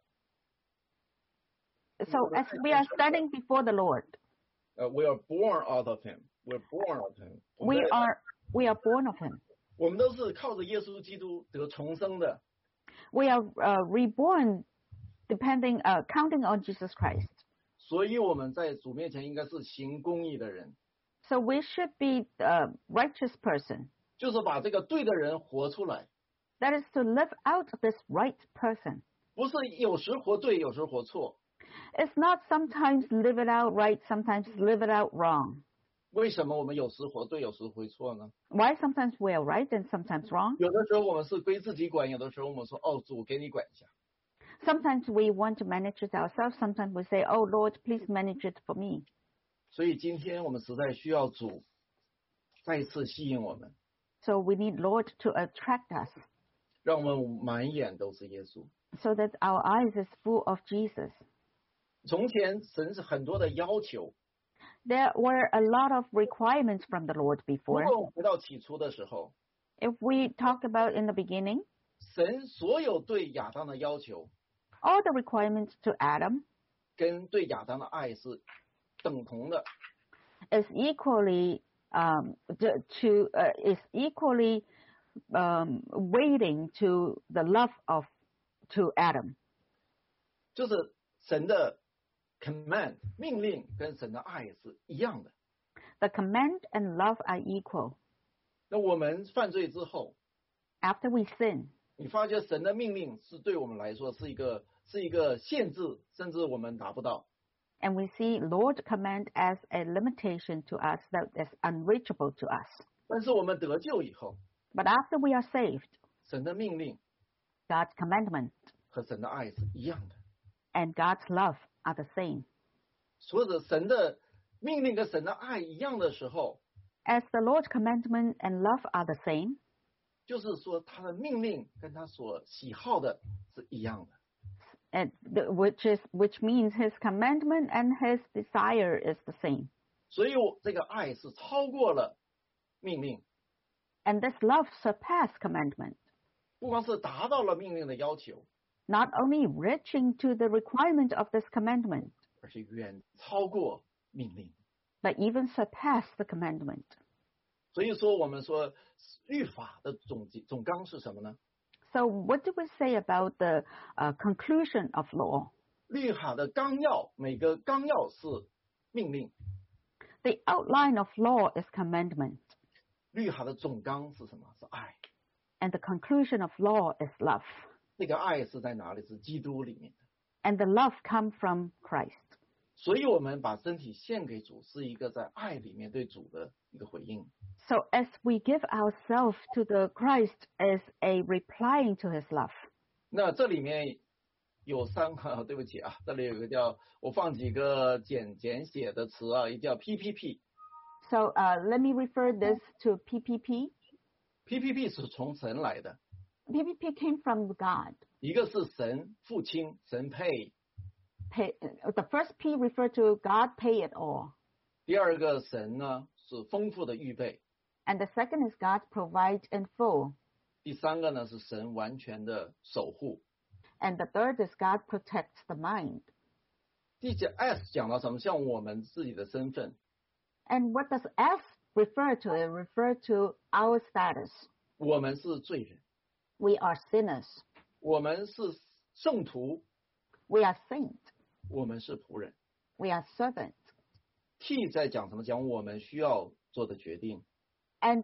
[SPEAKER 2] So as we are standing before the Lord,
[SPEAKER 1] we are born out of him. We're born of him.
[SPEAKER 2] we are born of him.
[SPEAKER 1] 我们都是靠着耶稣基督得重生的。
[SPEAKER 2] We are reborn counting on Jesus Christ.
[SPEAKER 1] 所以我们在主面前应该是行公义的人，
[SPEAKER 2] So we should be a righteous person.
[SPEAKER 1] 就是把这个对的人活出来，
[SPEAKER 2] That is to live out this right person.
[SPEAKER 1] 不是有时活对，有时活错。
[SPEAKER 2] It's not sometimes live it out right, sometimes live it out wrong.
[SPEAKER 1] 为什么我们有时活对，有时会错呢？
[SPEAKER 2] Why sometimes we are right and sometimes wrong?
[SPEAKER 1] 有的时候我们是归自己管，有的时候我们说哦，主给你管一下。
[SPEAKER 2] Sometimes we want to manage it ourselves. Sometimes we say, oh, Lord, please manage it for me.
[SPEAKER 1] 所以今天我们实在需要主再一次吸引我们，
[SPEAKER 2] So we need Lord to attract us
[SPEAKER 1] 让我们满眼都是耶稣。
[SPEAKER 2] so that our eyes is full of Jesus.
[SPEAKER 1] 从前神是很多的要求，
[SPEAKER 2] There were a lot of requirements from the Lord
[SPEAKER 1] 如
[SPEAKER 2] before.
[SPEAKER 1] 果我们回到起初的时候，
[SPEAKER 2] If we talk about in the beginning,
[SPEAKER 1] 神所有对亚当的要求
[SPEAKER 2] all the requirements to Adam
[SPEAKER 1] 跟对亚当的爱是等同的。
[SPEAKER 2] is equally waiting to the love to Adam.
[SPEAKER 1] 就是神的 command 命令跟神的爱是一样的。
[SPEAKER 2] The command and love are equal.
[SPEAKER 1] 那我们犯罪之后，
[SPEAKER 2] After we sin,
[SPEAKER 1] 你发觉神的命令是对我们来说是一个限制，甚至我们达不到。
[SPEAKER 2] and we see Lord command as a limitation to us that is unreachable to us.
[SPEAKER 1] 但是我们得救以后，
[SPEAKER 2] But after we are saved,
[SPEAKER 1] 神的命令
[SPEAKER 2] God's commandment
[SPEAKER 1] 和神的爱是一样的。
[SPEAKER 2] and God's love are the same.
[SPEAKER 1] 所有的神的命令跟神的爱一样的时候，
[SPEAKER 2] As the Lord's commandment and love are the same,
[SPEAKER 1] 就是说他的命令跟他所喜好的是一样的。
[SPEAKER 2] which means his commandment and his desire is the same.
[SPEAKER 1] 所以这个爱是超过了命令，
[SPEAKER 2] And this love surpassed commandment,
[SPEAKER 1] 不光是达到了命令的要求，
[SPEAKER 2] not only reaching to the requirement of this commandment,
[SPEAKER 1] 而是远超过命令。
[SPEAKER 2] but even surpassed the commandment.
[SPEAKER 1] 所以说，我们说律法的总纲是什么呢？
[SPEAKER 2] So what do we say about the conclusion of law?
[SPEAKER 1] 律法的纲要，每个纲要是命令，
[SPEAKER 2] The outline of law is commandment,
[SPEAKER 1] 律法的总纲是什么？是爱。
[SPEAKER 2] and the conclusion of law is love.
[SPEAKER 1] 那个爱是在哪里？是基督里面的。
[SPEAKER 2] And the love come from Christ.
[SPEAKER 1] 所以我们把身体献给主，是一个在爱里面对主的一个回应。
[SPEAKER 2] So as we give ourselves to the Christ is a replying to his love.
[SPEAKER 1] 那这里面有对不起啊，这里有一个叫我放几个简写的词啊，一个叫 PPP。
[SPEAKER 2] So let me refer this to PPP.
[SPEAKER 1] PPP 是从神来的，
[SPEAKER 2] PPP came from God.
[SPEAKER 1] 一个是神父亲，神pay，
[SPEAKER 2] The first P referred to God pay it all.
[SPEAKER 1] 第二个神呢是丰富的预备，
[SPEAKER 2] And the second is God provide in full.
[SPEAKER 1] 第三个呢是神完全的守护。
[SPEAKER 2] And the third is God protects the mind.
[SPEAKER 1] 第九 S 讲到什么？像我们自己的身份，
[SPEAKER 2] And what does S refer to? It refers to our status.
[SPEAKER 1] 我们是罪人，
[SPEAKER 2] We are sinners.
[SPEAKER 1] 我们是圣徒，
[SPEAKER 2] We are saints.
[SPEAKER 1] 我们是仆人。
[SPEAKER 2] We are servants.
[SPEAKER 1] T 在讲什么？讲我们需要做的决定。
[SPEAKER 2] And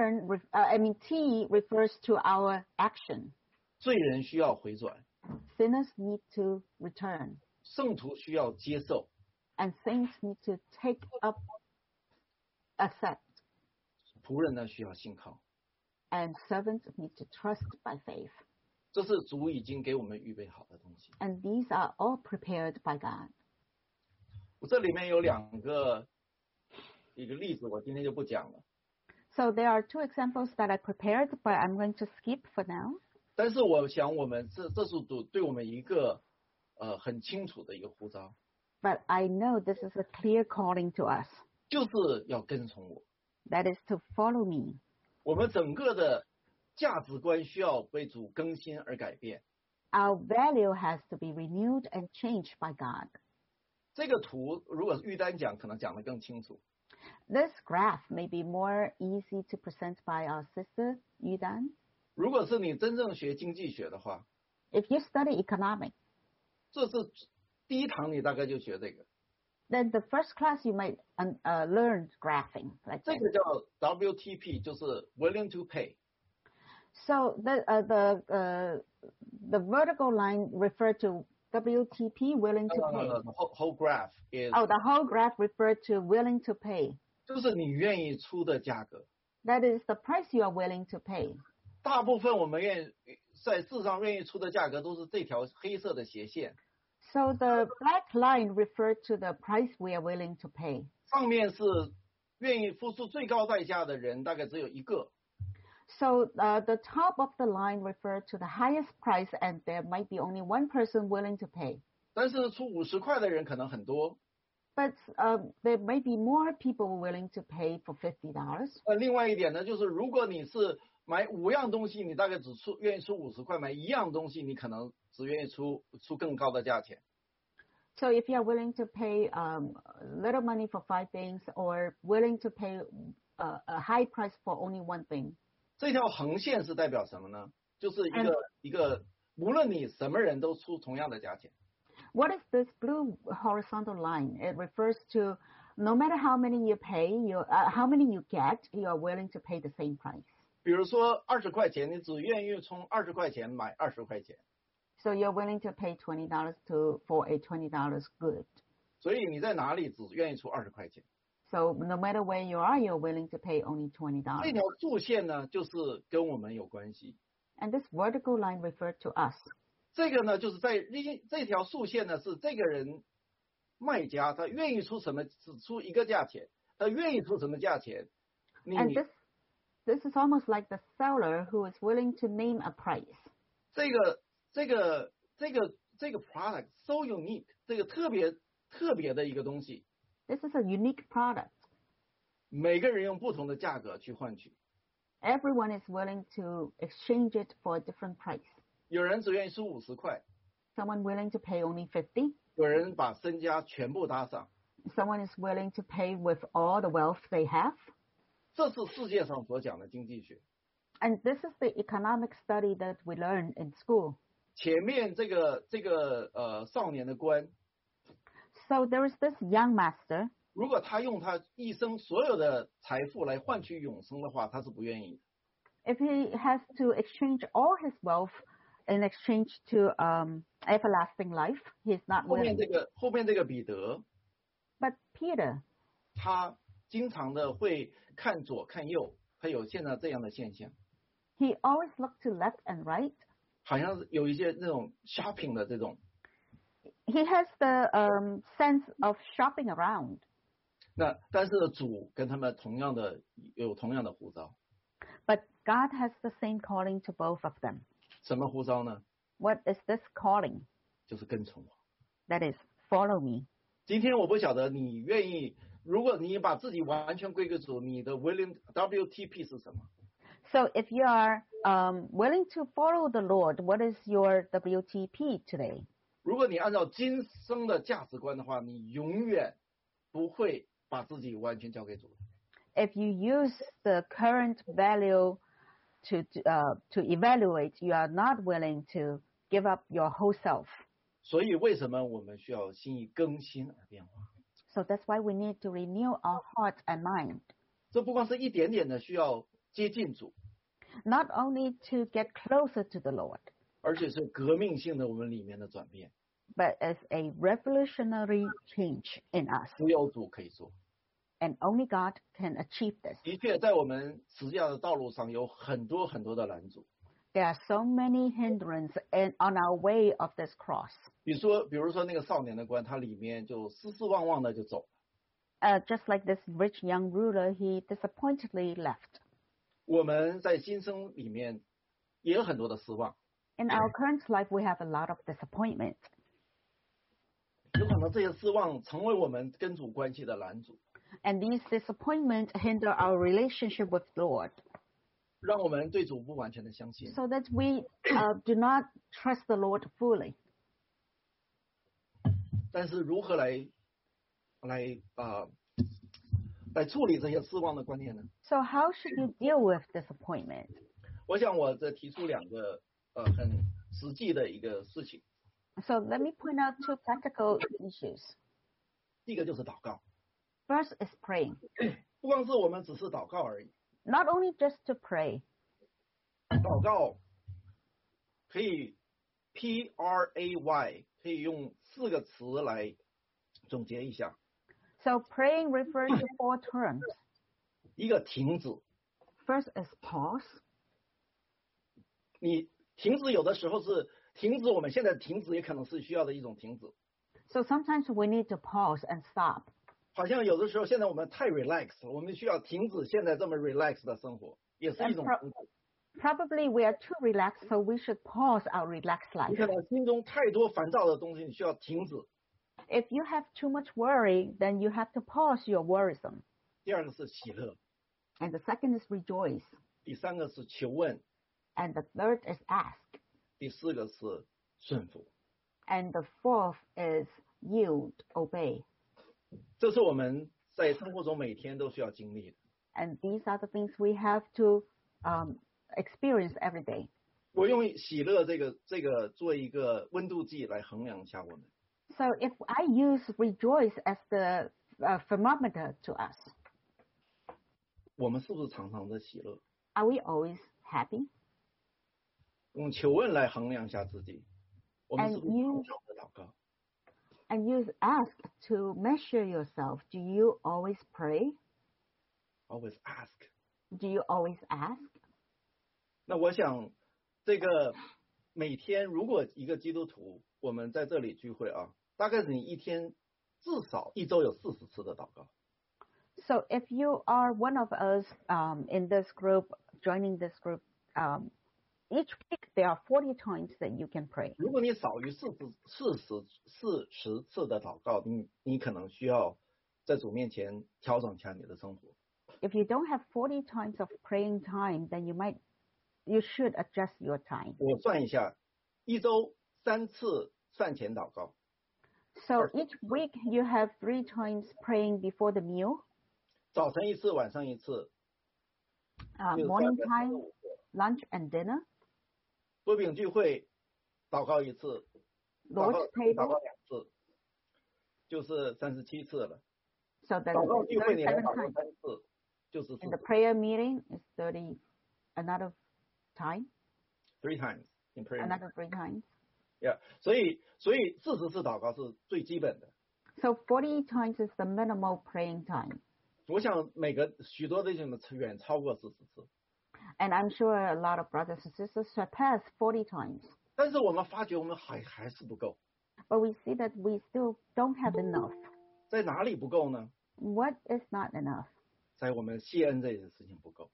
[SPEAKER 2] T refers to our action.
[SPEAKER 1] 罪人需要回转，
[SPEAKER 2] Sinners need to return.
[SPEAKER 1] 圣徒需要接受，
[SPEAKER 2] And saints need to take up, accept.
[SPEAKER 1] 仆人呢需要信靠。
[SPEAKER 2] And servants need to trust by faith.
[SPEAKER 1] 这是主已经给我们预备好的东西。
[SPEAKER 2] And these are all prepared by God.
[SPEAKER 1] 我这里面有一个例子，我今天就不讲了。
[SPEAKER 2] So there are two examples that I prepared, but I'm going to skip for now.
[SPEAKER 1] 但是我想我们这是主对我们一个很清楚的一个呼召，
[SPEAKER 2] But I know this is a clear calling to us.
[SPEAKER 1] 就是要跟从我。
[SPEAKER 2] That is to follow me.
[SPEAKER 1] 我们整个的价值观需要被主更新而改变。
[SPEAKER 2] Our value has to be renewed and changed by God.
[SPEAKER 1] 这个图如果玉丹讲，可能讲得更清楚。
[SPEAKER 2] This graph may be more easy to present by our sister Yudan.
[SPEAKER 1] 如果是你真正学经济学的话，
[SPEAKER 2] If you study economics,
[SPEAKER 1] 这是第一堂你大概就学这个。
[SPEAKER 2] then the first class you might learn graphing. Like
[SPEAKER 1] 这
[SPEAKER 2] this.
[SPEAKER 1] 个叫 WTP， 就是 willing to pay。
[SPEAKER 2] So the vertical line referred to WTP, willing to pay.
[SPEAKER 1] The whole graph is
[SPEAKER 2] Oh, the whole graph referred to willing to pay.
[SPEAKER 1] 就是你愿意出的价格。
[SPEAKER 2] That is the price you are willing to pay.
[SPEAKER 1] 大部分我们在世上愿意出的价格都是这条黑色的斜线，
[SPEAKER 2] So the black line referred to the price we are willing to pay.
[SPEAKER 1] 上面是愿意付出最高代价的人大概只有一个，
[SPEAKER 2] So the top of the line referred to the highest price, and there might be only one person willing to pay.
[SPEAKER 1] 但是出50块的人可能很多。
[SPEAKER 2] But there may be more people willing to pay for $50.
[SPEAKER 1] 另外一点呢，就是如果你是买5样东西，你大概愿意出50块；买1样东西，你可能只愿意出更高的价钱。
[SPEAKER 2] So if you are willing to pay little money for 5 things, or willing to pay a high price for only one thing.
[SPEAKER 1] 这条横线是代表什么呢？就是一个无论你什么人都出同样的价钱。
[SPEAKER 2] What is this blue horizontal line? It refers to no matter how many you pay, how many you get, you are willing to pay the same price.
[SPEAKER 1] 比如说20块钱，你只愿意从20块钱买20块钱，
[SPEAKER 2] So you're willing to pay $20 for a $20 good.
[SPEAKER 1] 所以你在哪里只愿意出20块钱。
[SPEAKER 2] So no matter where you are, you're willing to pay only $20.
[SPEAKER 1] 这条竖线呢，就是跟我们有关系。
[SPEAKER 2] And this vertical line referred to us.
[SPEAKER 1] 这个呢，就是在这条竖线呢，是这个人卖家他愿意出什么，只出一个价钱，他愿意出什么价钱。
[SPEAKER 2] And this is almost like the seller who is willing to name a price.
[SPEAKER 1] 这个 product so unique， 这个特别的一个东西，
[SPEAKER 2] This is a unique product.
[SPEAKER 1] 每个人用不同的价格去换取。
[SPEAKER 2] Everyone is willing to exchange it for a different price.
[SPEAKER 1] 有人只愿意出50块，
[SPEAKER 2] Someone willing to pay only 50.
[SPEAKER 1] 有人把身家全部搭上。
[SPEAKER 2] Someone is willing to pay with all the wealth they have.
[SPEAKER 1] 这是世界上所讲的经济学。
[SPEAKER 2] And this is the economic study that we learn in school.
[SPEAKER 1] 前面这个少年的官，
[SPEAKER 2] So there is this young master.
[SPEAKER 1] 如果他用他一生所有的财富来换取永生的话，他是不愿意的。
[SPEAKER 2] If he has to exchange all his wealth in exchange to everlasting life, he's not
[SPEAKER 1] 后面
[SPEAKER 2] willing.
[SPEAKER 1] 这个彼得，
[SPEAKER 2] But Peter,
[SPEAKER 1] 他经常的会看左看右，他有现在这样的现象，
[SPEAKER 2] he always looked to left and right.
[SPEAKER 1] 好像是有一些那种 shopping 的这种
[SPEAKER 2] He has the sense of shopping around.
[SPEAKER 1] 那但是主跟他们有同样的呼召。
[SPEAKER 2] But God has the same calling to both of them.
[SPEAKER 1] 什么呼召呢？
[SPEAKER 2] What is this calling?
[SPEAKER 1] 就是跟从我。
[SPEAKER 2] That is, follow me.
[SPEAKER 1] 今天我不晓得你愿意，如果你把自己完全归给主，你的 WTP 是什么？
[SPEAKER 2] So if you are willing to follow the Lord, what is your WTP today?
[SPEAKER 1] 如果你按照今生的价值观的话，你永远不会把自己完全交给主。
[SPEAKER 2] If you use the current value to evaluate, you are not willing to give up your whole self.
[SPEAKER 1] 所以为什么我们需要心意更新而变化？
[SPEAKER 2] So that's why we need to renew our heart and mind.
[SPEAKER 1] 这不光是一点点的需要接近主，
[SPEAKER 2] Not only to get closer to the Lord,
[SPEAKER 1] 而且是革命性的我们里面的转变，
[SPEAKER 2] but as a revolutionary change in us.
[SPEAKER 1] 只有主可以做。
[SPEAKER 2] And only God can achieve this.
[SPEAKER 1] 的确，在我们十字架的道路上有很多很多的拦阻。
[SPEAKER 2] There are so many hindrances on our way of this cross.
[SPEAKER 1] 比如说那个少年的官，他里面就失失望望的就走了。
[SPEAKER 2] Just like this rich young ruler, he disappointedly left.
[SPEAKER 1] 我们在今生里面也有很多的失望，
[SPEAKER 2] In our current life, we have a lot of disappointment.
[SPEAKER 1] 有可能这些失望成为我们跟主关系的拦阻，
[SPEAKER 2] And these disappointments hinder our relationship with the Lord,
[SPEAKER 1] 让我们对主不完全的相信。
[SPEAKER 2] so that we do not trust the Lord fully.
[SPEAKER 1] 但是如何来处理这些失望的观念呢？
[SPEAKER 2] So how should you deal with disappointment?
[SPEAKER 1] 我想我这提出两个很实际的一个事情。
[SPEAKER 2] So let me point out two practical issues.
[SPEAKER 1] 第一个就是祷告，
[SPEAKER 2] First is praying.
[SPEAKER 1] 不光是我们只是祷告而已，
[SPEAKER 2] Not only just to pray.
[SPEAKER 1] 祷告可以 PRAY 可以用4个词来总结一下。
[SPEAKER 2] So praying refers to 4 terms.
[SPEAKER 1] 一个停止，
[SPEAKER 2] First is pause.
[SPEAKER 1] 你停止有的时候是停止，我们现在停止也可能是需要的一种停止。
[SPEAKER 2] So sometimes we need to pause and stop.
[SPEAKER 1] 好像有的时候现在我们太 relax 了，我们需要停止现在这么 relax 的生活，也是一种停止。
[SPEAKER 2] Probably we are too relaxed, so we should pause our relaxed
[SPEAKER 1] 你
[SPEAKER 2] life.
[SPEAKER 1] 可能心中太多烦躁的东西，你需要停止。
[SPEAKER 2] If you have too much worry, then you have to pause your worrisome.
[SPEAKER 1] 第二个是喜乐，
[SPEAKER 2] And the second is rejoice.
[SPEAKER 1] 第三个是求问，
[SPEAKER 2] And the third is ask.
[SPEAKER 1] 第四个是顺服。
[SPEAKER 2] And the fourth is yield, obey.
[SPEAKER 1] 这是我们在生活中每天都需要经历的。
[SPEAKER 2] And these are the things we have to experience every day.
[SPEAKER 1] 我用喜乐这个做一个温度计来衡量一下我们。
[SPEAKER 2] So if I use rejoice as the thermometer to us,
[SPEAKER 1] 我们是不是常常的喜乐？
[SPEAKER 2] are we always happy?
[SPEAKER 1] 用求问来衡量一下自己，我们是不是常常的祷告？
[SPEAKER 2] And use ask to measure yourself. Do you always pray?
[SPEAKER 1] Always ask。
[SPEAKER 2] Do you always ask?
[SPEAKER 1] 那我想，这个每天如果一个基督徒，我们在这里聚会啊，大概是你一天至少一周有40次的祷告。
[SPEAKER 2] So if you are one of us in this group, joining this group, each week there are 40 times that you can pray.
[SPEAKER 1] 如果你少于40次的祷告，你可能需要在主面前调整一下你的生活。
[SPEAKER 2] If you don't have 40 times of praying time, then you should adjust your time.
[SPEAKER 1] 我算一下，一周3次饭前祷告，
[SPEAKER 2] So each week you have 3 times praying before the meal,
[SPEAKER 1] 早晨1次，晚上1次。
[SPEAKER 2] morning time, lunch and dinner,
[SPEAKER 1] 多饼聚会祷告1次，
[SPEAKER 2] Lord's
[SPEAKER 1] 祷告
[SPEAKER 2] table.
[SPEAKER 1] 2次，就是37次了。
[SPEAKER 2] So the
[SPEAKER 1] 祷告聚会你还
[SPEAKER 2] 37
[SPEAKER 1] 祷告
[SPEAKER 2] times.
[SPEAKER 1] 3次，就是
[SPEAKER 2] And the
[SPEAKER 1] 40
[SPEAKER 2] prayer meeting is 30, another time,
[SPEAKER 1] three times in prayer.
[SPEAKER 2] another 3 times.
[SPEAKER 1] Yeah， 所以40次祷告是最基本的。
[SPEAKER 2] So 40 times is the minimal praying time.
[SPEAKER 1] 我想许多的弟兄们远超过40次，
[SPEAKER 2] And I'm sure a lot of brothers and sisters surpass 40 times.
[SPEAKER 1] 但是我们发觉我们还是不够。
[SPEAKER 2] But we see that we still don't have enough.
[SPEAKER 1] 在哪里不够呢？
[SPEAKER 2] What is not enough?
[SPEAKER 1] 在我们谢恩这件事情不够。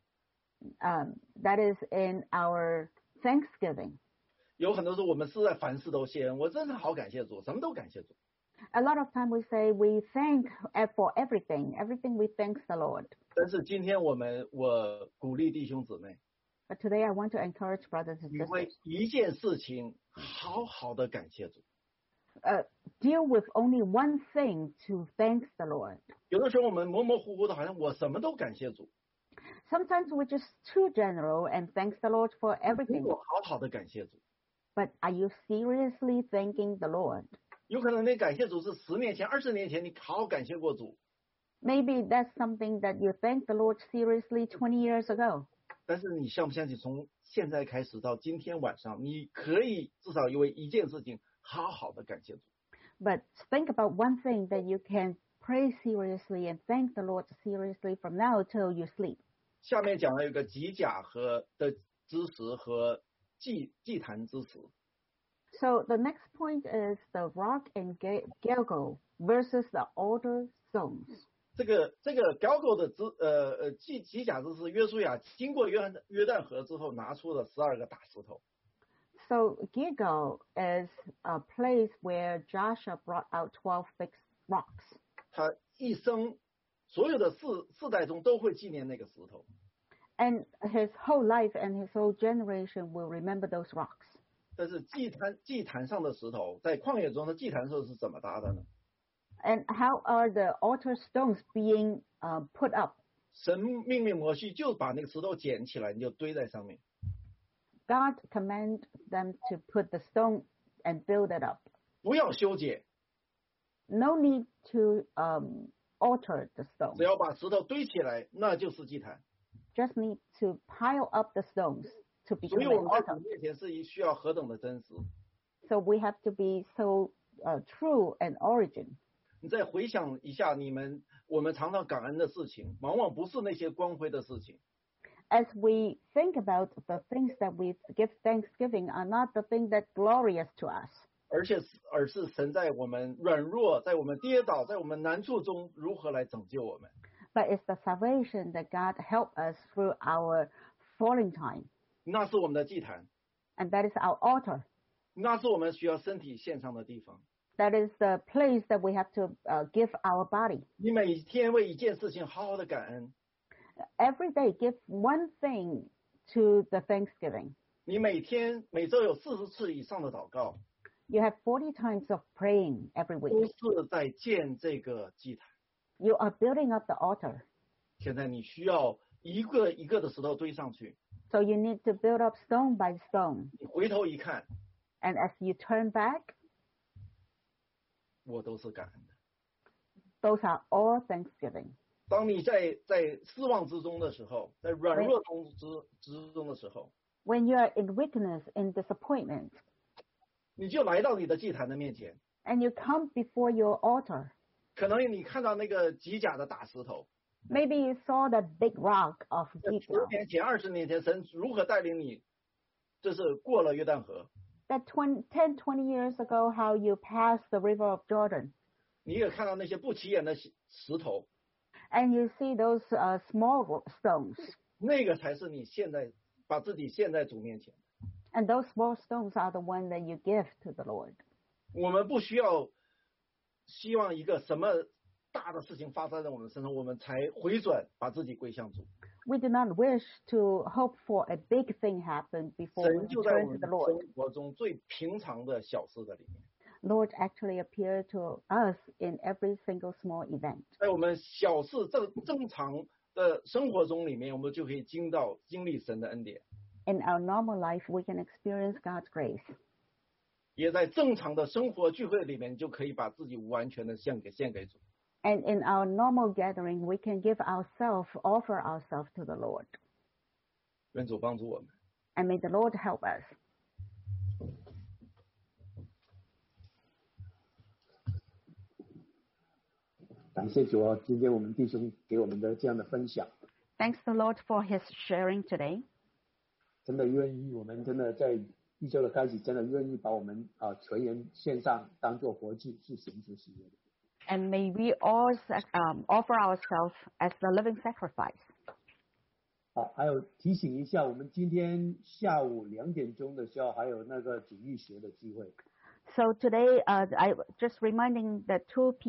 [SPEAKER 2] That is in our Thanksgiving.
[SPEAKER 1] 有很多时候我们是在凡事都谢恩，我真是好感谢主，什么都感谢主。
[SPEAKER 2] A lot of time we say we thank for everything. Everything we thank the Lord.
[SPEAKER 1] 但是今天我鼓励弟兄姊妹，
[SPEAKER 2] But today I want to encourage brothers and
[SPEAKER 1] 你为
[SPEAKER 2] sisters.
[SPEAKER 1] 一件事情好好的感谢主。
[SPEAKER 2] Deal with only one thing to thank the Lord.
[SPEAKER 1] 有的时候我们模模糊糊的，好像我什么都感谢主，
[SPEAKER 2] Sometimes we're just too general and thanks the Lord for
[SPEAKER 1] 如
[SPEAKER 2] everything.
[SPEAKER 1] 果好好的感谢主，
[SPEAKER 2] But are you seriously thanking the Lord?
[SPEAKER 1] 有可能那感谢主是10年前、20年前你好好感谢过主，
[SPEAKER 2] Maybe that's something that you thank the Lord seriously 20 years ago.
[SPEAKER 1] 但是你相不相信，从现在开始到今天晚上，你可以至少因为一件事情好好的感谢主。
[SPEAKER 2] But think about one thing that you can pray seriously and thank the Lord seriously from now till you sleep.
[SPEAKER 1] 下面讲了有个吉甲和的知识和祭坛知识。
[SPEAKER 2] So the next point is the rock and Gilgal versus the altar stones.
[SPEAKER 1] 这个 Gilgal 的吉甲知识，约书亚经过约旦河之后拿出了12个大石头。
[SPEAKER 2] So Gilgal is a place where Joshua brought out 12 big rocks.
[SPEAKER 1] 他一生所有的世代中都会纪念那个石头。
[SPEAKER 2] And his whole life and his whole generation will remember those rocks.
[SPEAKER 1] 但是祭坛上的石头，在旷野中的祭坛石头是怎么搭的呢？
[SPEAKER 2] And how are the altar stones being put up?
[SPEAKER 1] 神命令摩西就把那个石头捡起来，你就堆在上面。
[SPEAKER 2] God commanded them to put the stone and build it up.
[SPEAKER 1] 不要修剪，
[SPEAKER 2] No need to alter the stone.
[SPEAKER 1] 只要把石头堆起来，那就是祭坛。
[SPEAKER 2] Just need to pile up the stones to
[SPEAKER 1] 所
[SPEAKER 2] become
[SPEAKER 1] 以
[SPEAKER 2] an
[SPEAKER 1] 我们在
[SPEAKER 2] altar.
[SPEAKER 1] 主面前是需要何等的真实。
[SPEAKER 2] So we have to be so true and origin.
[SPEAKER 1] 你再回想一下我们常常感恩的事情，往往不是那些光辉的事情，
[SPEAKER 2] As we think about the things that we give thanksgiving are not the thing that's glorious to us,
[SPEAKER 1] 而是神在我们软弱、在我们跌倒、在我们难处中如何来拯救我们。
[SPEAKER 2] but it's the salvation that God helped us through our falling time.
[SPEAKER 1] 那是我们的祭坛，
[SPEAKER 2] And that is our altar.
[SPEAKER 1] 那是我们需要身体献上的地方。
[SPEAKER 2] That is the place that we have to give our body.
[SPEAKER 1] 你每天为一件事情好好的感恩，
[SPEAKER 2] Every day, give one thing to the Thanksgiving.
[SPEAKER 1] 你每周有40次以上的祷告，
[SPEAKER 2] You have 40 times of praying every
[SPEAKER 1] 都
[SPEAKER 2] week.
[SPEAKER 1] 是在建这个祭坛。
[SPEAKER 2] You are building up the altar.
[SPEAKER 1] 现在你需要一个一个的石头堆上去，
[SPEAKER 2] So you need to build up stone by stone.
[SPEAKER 1] 你回头一看，
[SPEAKER 2] And as you turn back,
[SPEAKER 1] 我都是感恩的。
[SPEAKER 2] those are all Thanksgiving.
[SPEAKER 1] 当你在失望之中的时候，在软弱之中的时候，
[SPEAKER 2] When you are in weakness, in disappointment,
[SPEAKER 1] 你就来到你的祭坛的面前。
[SPEAKER 2] and you come before your altar,
[SPEAKER 1] 可能你看到那个吉甲的大石头，
[SPEAKER 2] maybe you saw the big rock of
[SPEAKER 1] 在10
[SPEAKER 2] Gilgal.
[SPEAKER 1] 年前、20年前，神如何带领你，这是过了约旦河，
[SPEAKER 2] That 10, 20 years ago, how you passed the river of Jordan.
[SPEAKER 1] 你也看到那些不起眼的石头，
[SPEAKER 2] And you see those small stones.
[SPEAKER 1] 那个才是你现在把自己献在主面前。
[SPEAKER 2] And those small stones are the one that you give to the Lord.
[SPEAKER 1] 我们不需要希望一个什么大的事情发生在我们身上，我们才回转把自己归向主。
[SPEAKER 2] We do not wish to hope for a big thing happen before we
[SPEAKER 1] 神就在我
[SPEAKER 2] return
[SPEAKER 1] 们
[SPEAKER 2] to the
[SPEAKER 1] 生
[SPEAKER 2] Lord.
[SPEAKER 1] 活中最平常的小事的里面，
[SPEAKER 2] Lord actually appeared to us in every single small event.
[SPEAKER 1] 在我们小事正常的生活中里面，我们就可以经历神的恩典，
[SPEAKER 2] In our normal life, we can experience God's grace.
[SPEAKER 1] 也在正常的生活聚会里面，就可以把自己完全的献给主。
[SPEAKER 2] And in our normal gathering, we can give ourselves, offer ourselves to the Lord.
[SPEAKER 1] 愿主帮助我们。
[SPEAKER 2] And may the Lord help us.
[SPEAKER 4] 感谢主啊，今天我们弟兄给我们的这样的分享，
[SPEAKER 2] Thanks the Lord for his sharing today.
[SPEAKER 4] 真的愿意我们真的在一周的开始，真的愿意把我们全人献上，当作活祭，是神所喜悦的。
[SPEAKER 2] And may we all offer ourselves as the living sacrifice.
[SPEAKER 4] 好，还有提醒一下，我们今天下午2点钟的时候，还有那个主日学的聚会。
[SPEAKER 2] So today, I just reminding that 2